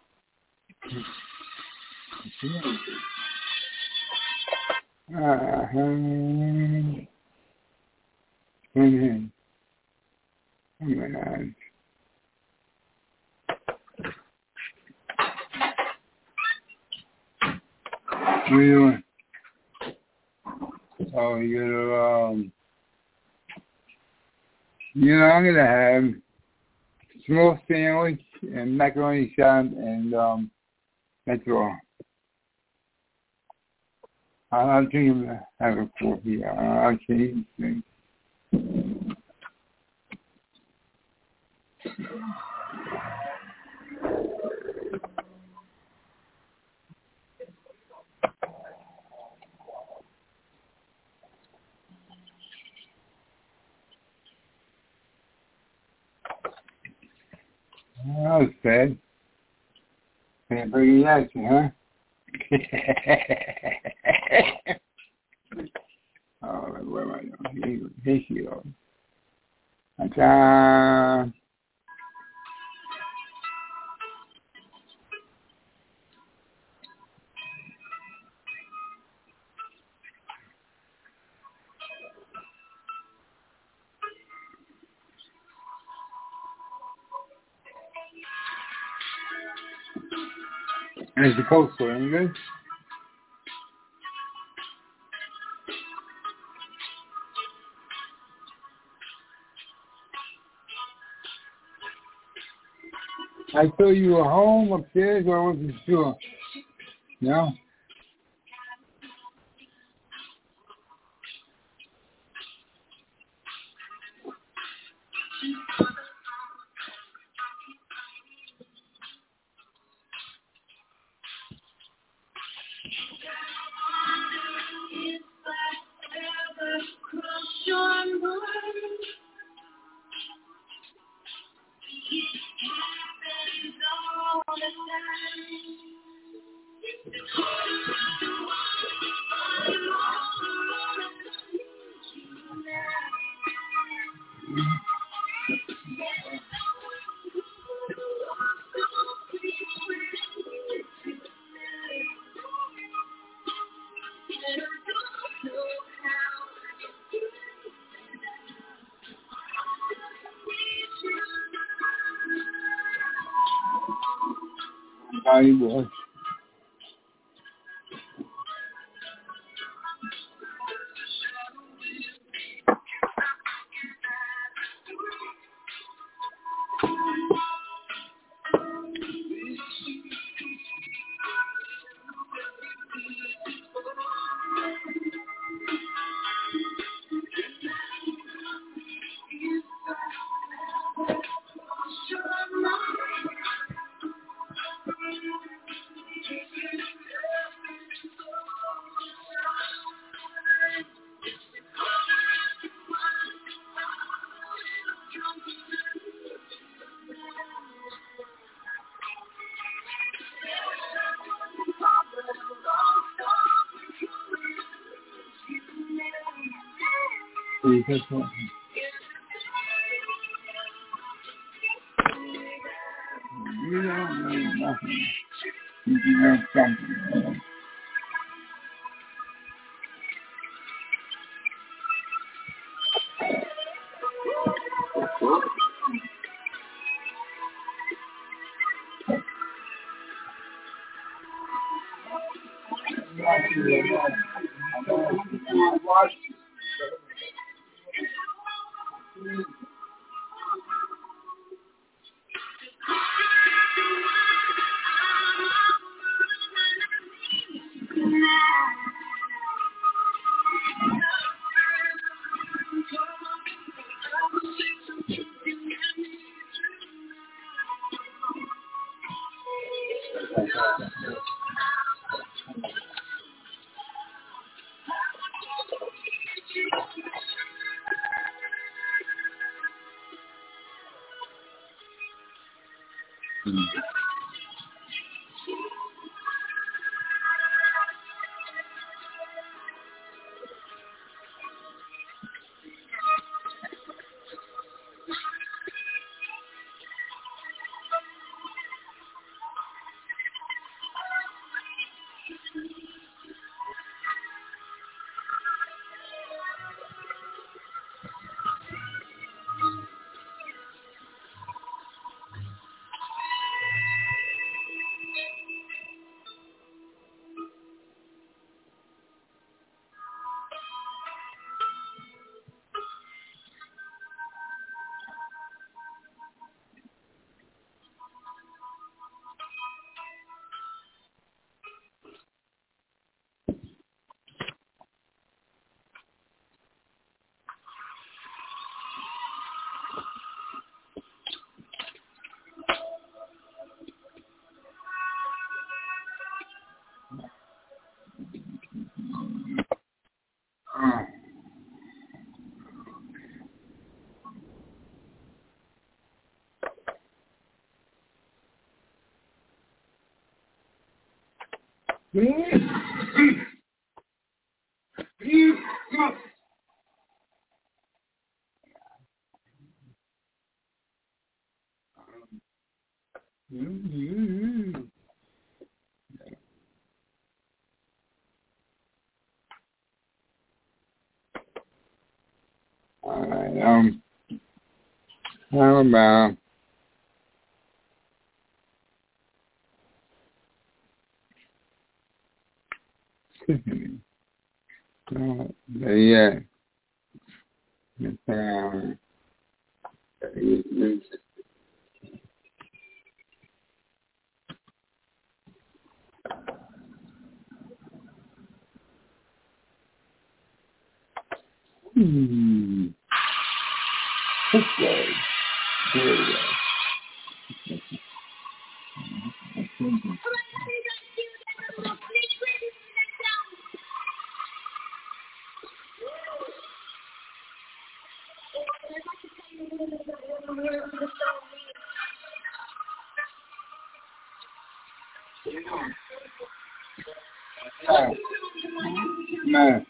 Uh, um, mm-hmm. Oh my God. What are you doing? Oh, you're gonna, um, you know, I'm gonna have small sandwich and macaroni salad and um, that's all. I'm thinking of having coffee. I'll change things. That was sad. Can't bring you that, huh? Oh, where am I going? Here she goes. Ta-da! There's the coast for him, good? I thought you were home upstairs, or I wasn't sure. No? I was. That's what. You don't know nothing. You can have something. Mm-hmm. All right. Um. How about? uh, yeah. Um, Hmm. Okay. Here we go. No. No.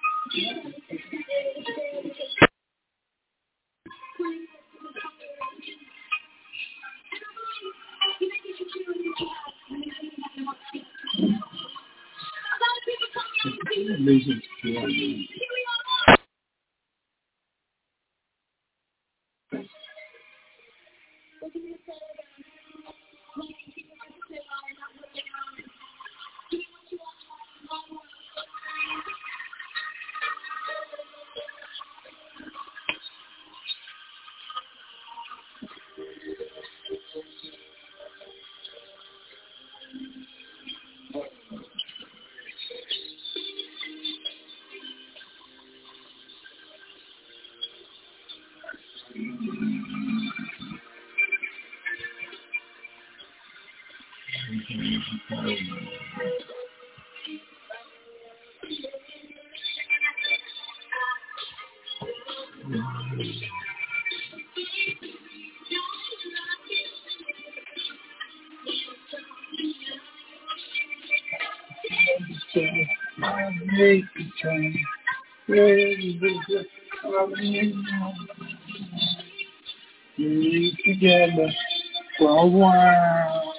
Together for a while.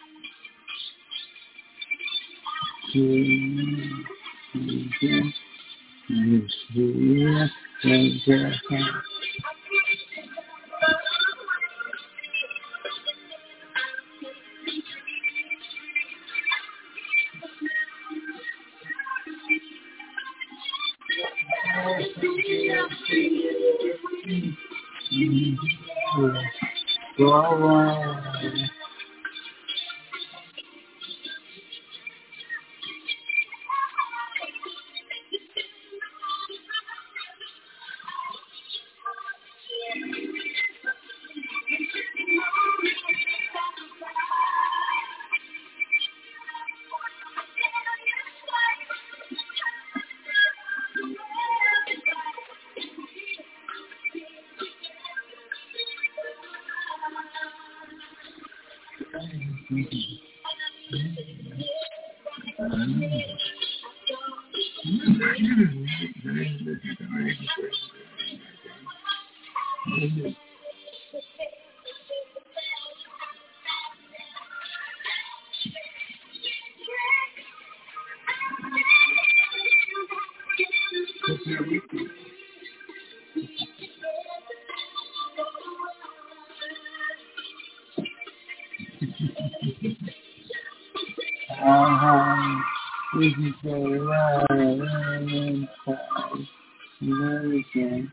Uh-huh. This is the right time. American.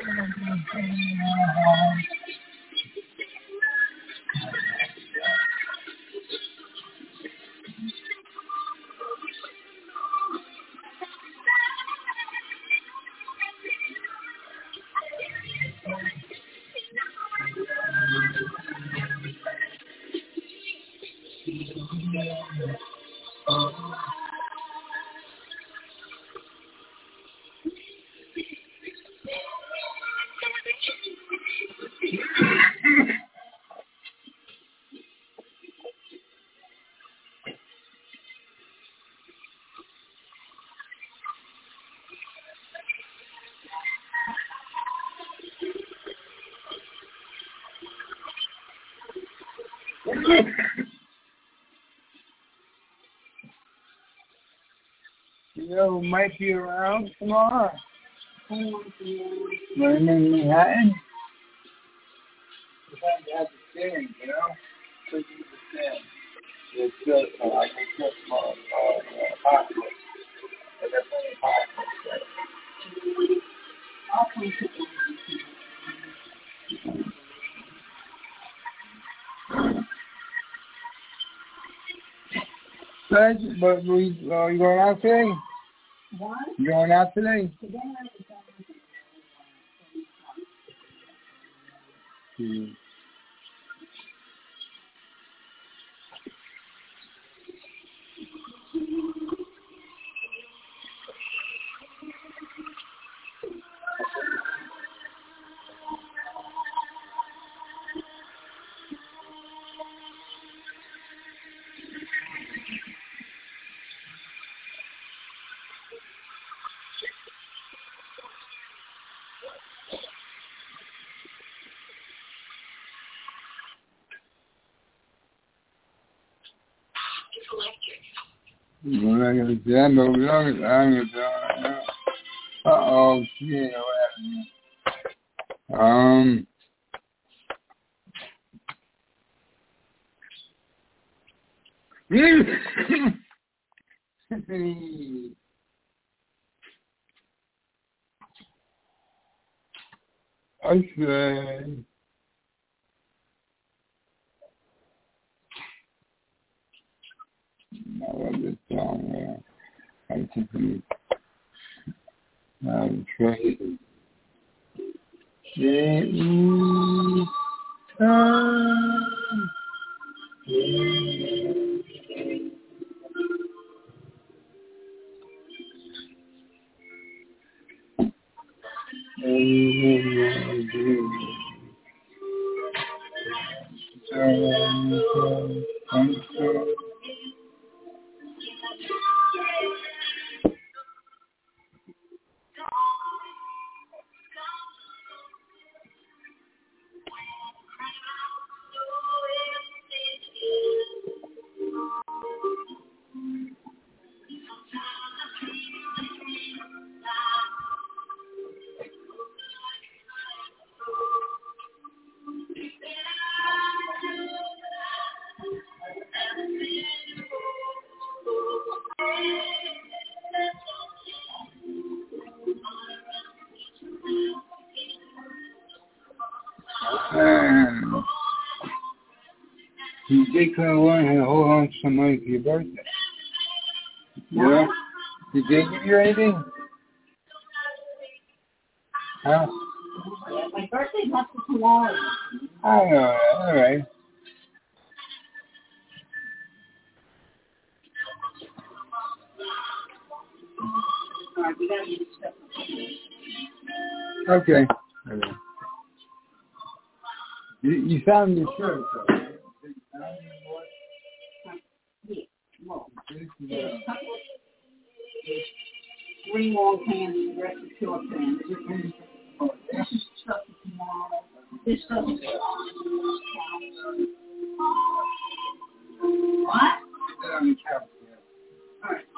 You know who might be around tomorrow? When in Manhattan? You have to have the stand, you know? Cooking the stand. It's just uh, I can cook tomorrow. Uh, hot cakes. I got plenty of hot cakes. I'll clean it. But we, uh, you going out today? What? You going out today? Today I was hmm. We're not going to do that, but we're not going to do that. Uh-oh, she ain't know what happened. Um, I said, I love this song, man. I think we, I'm trying. Yeah, um, yeah. Um, you did kind of learn how to hold on to some money for your birthday. Yeah? Did they give you anything? Huh? My birthday's not till tomorrow. Oh, all right. All right, we gotta get stuff. Okay. Okay. You, you found your shirt, though. Yeah, well, yeah. Three long pants, the rest of short pants. This is stuff for tomorrow. This stuff is what? All right.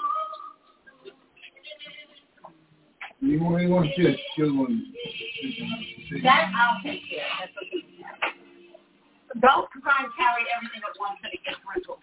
You only want this, still one. That I'll take care of. That's okay. Don't try and carry everything at once and it gets wrinkled.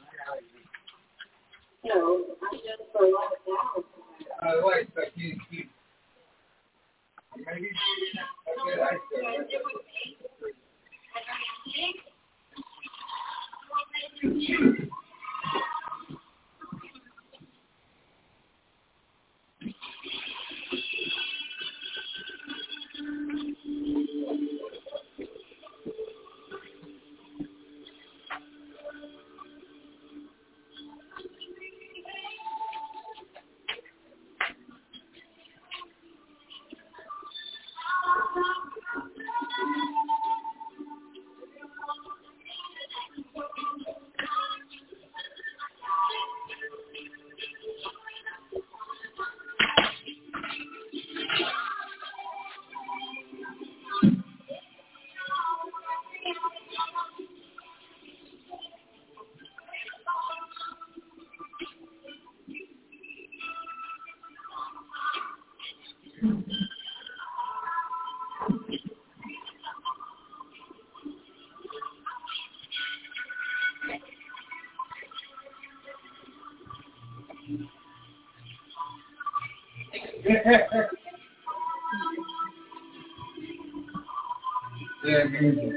No, I'm just for a lot of dollars. I like that. You keep. Yeah, music.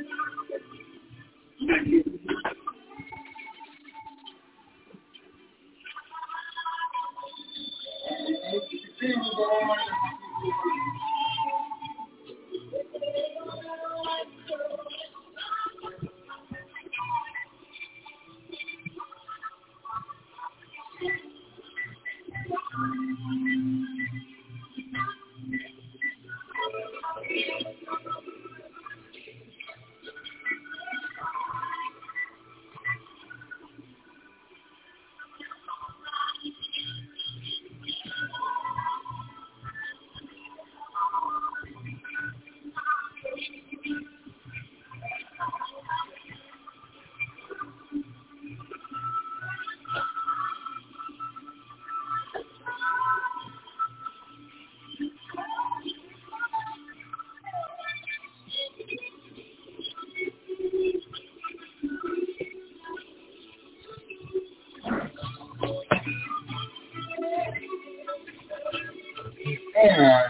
Yeah.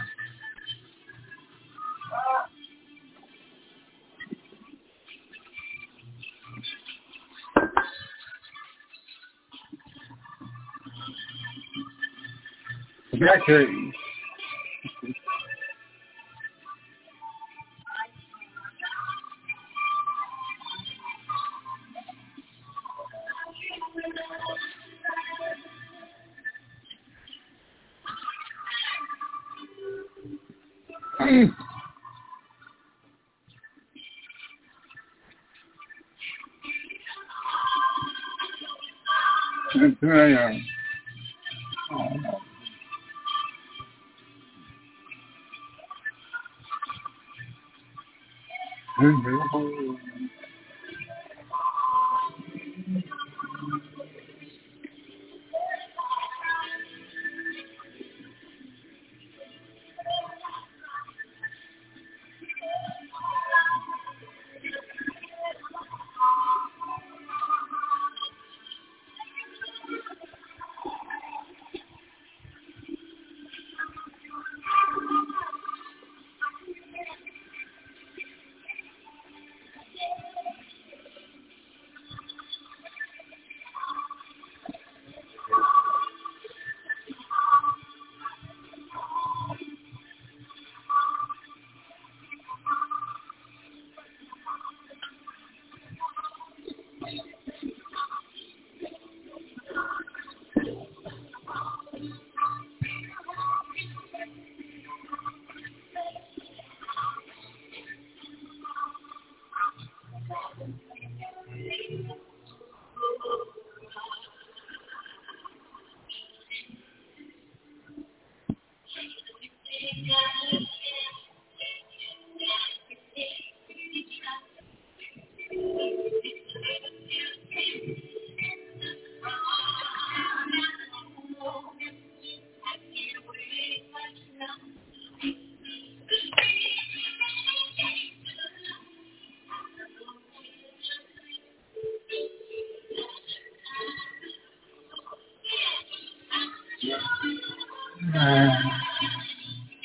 Batteries. That's right. Oh.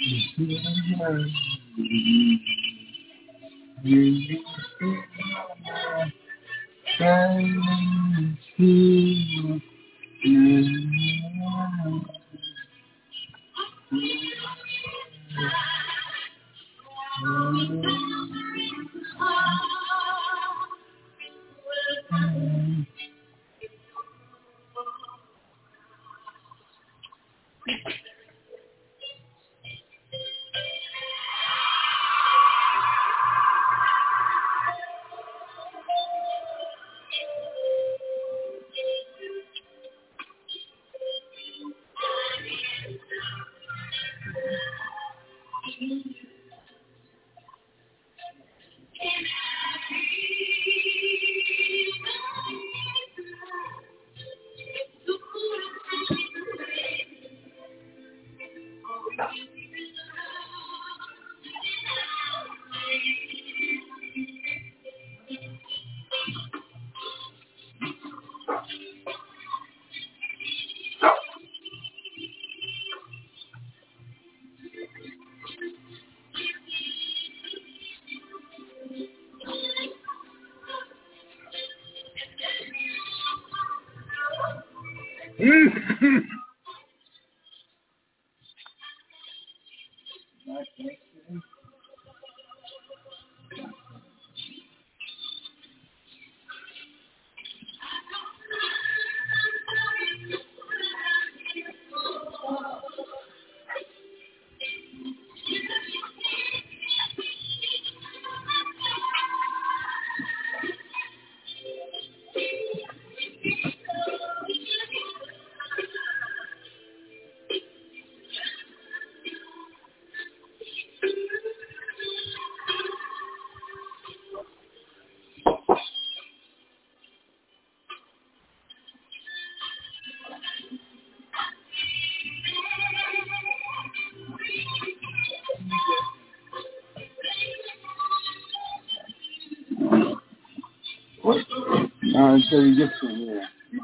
No, it's very different, yeah.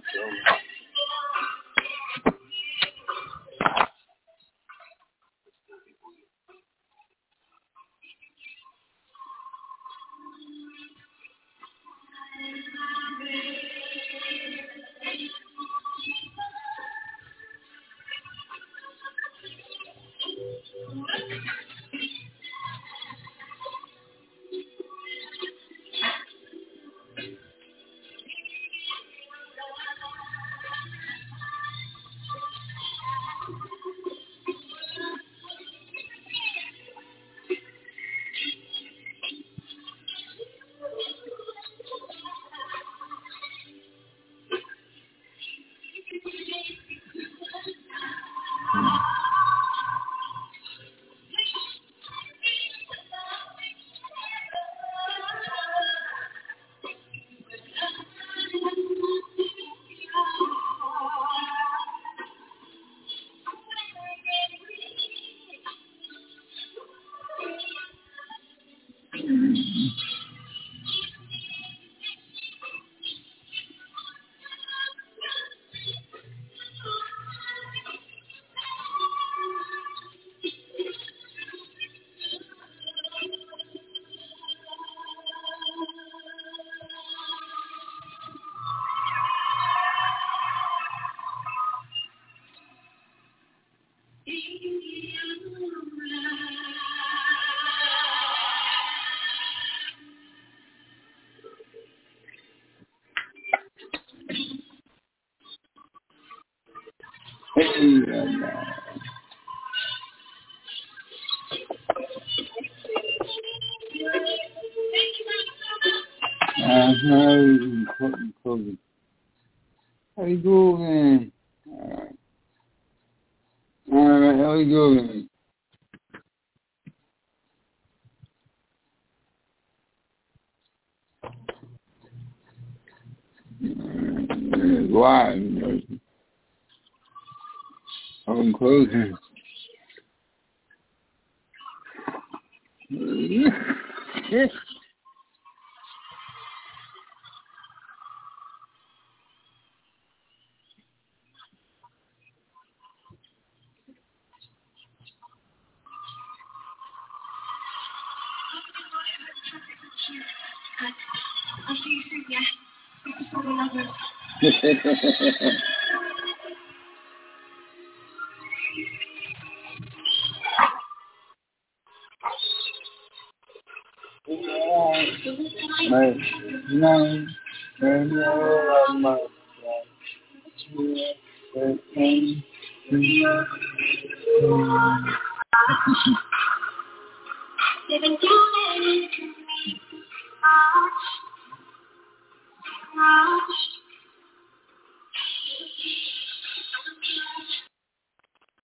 Uh, no, closing. How you doing? Alright. Alright, how you doing? Why? I'm closing. Yes. My name, and you're my They've been doing it to me much, much.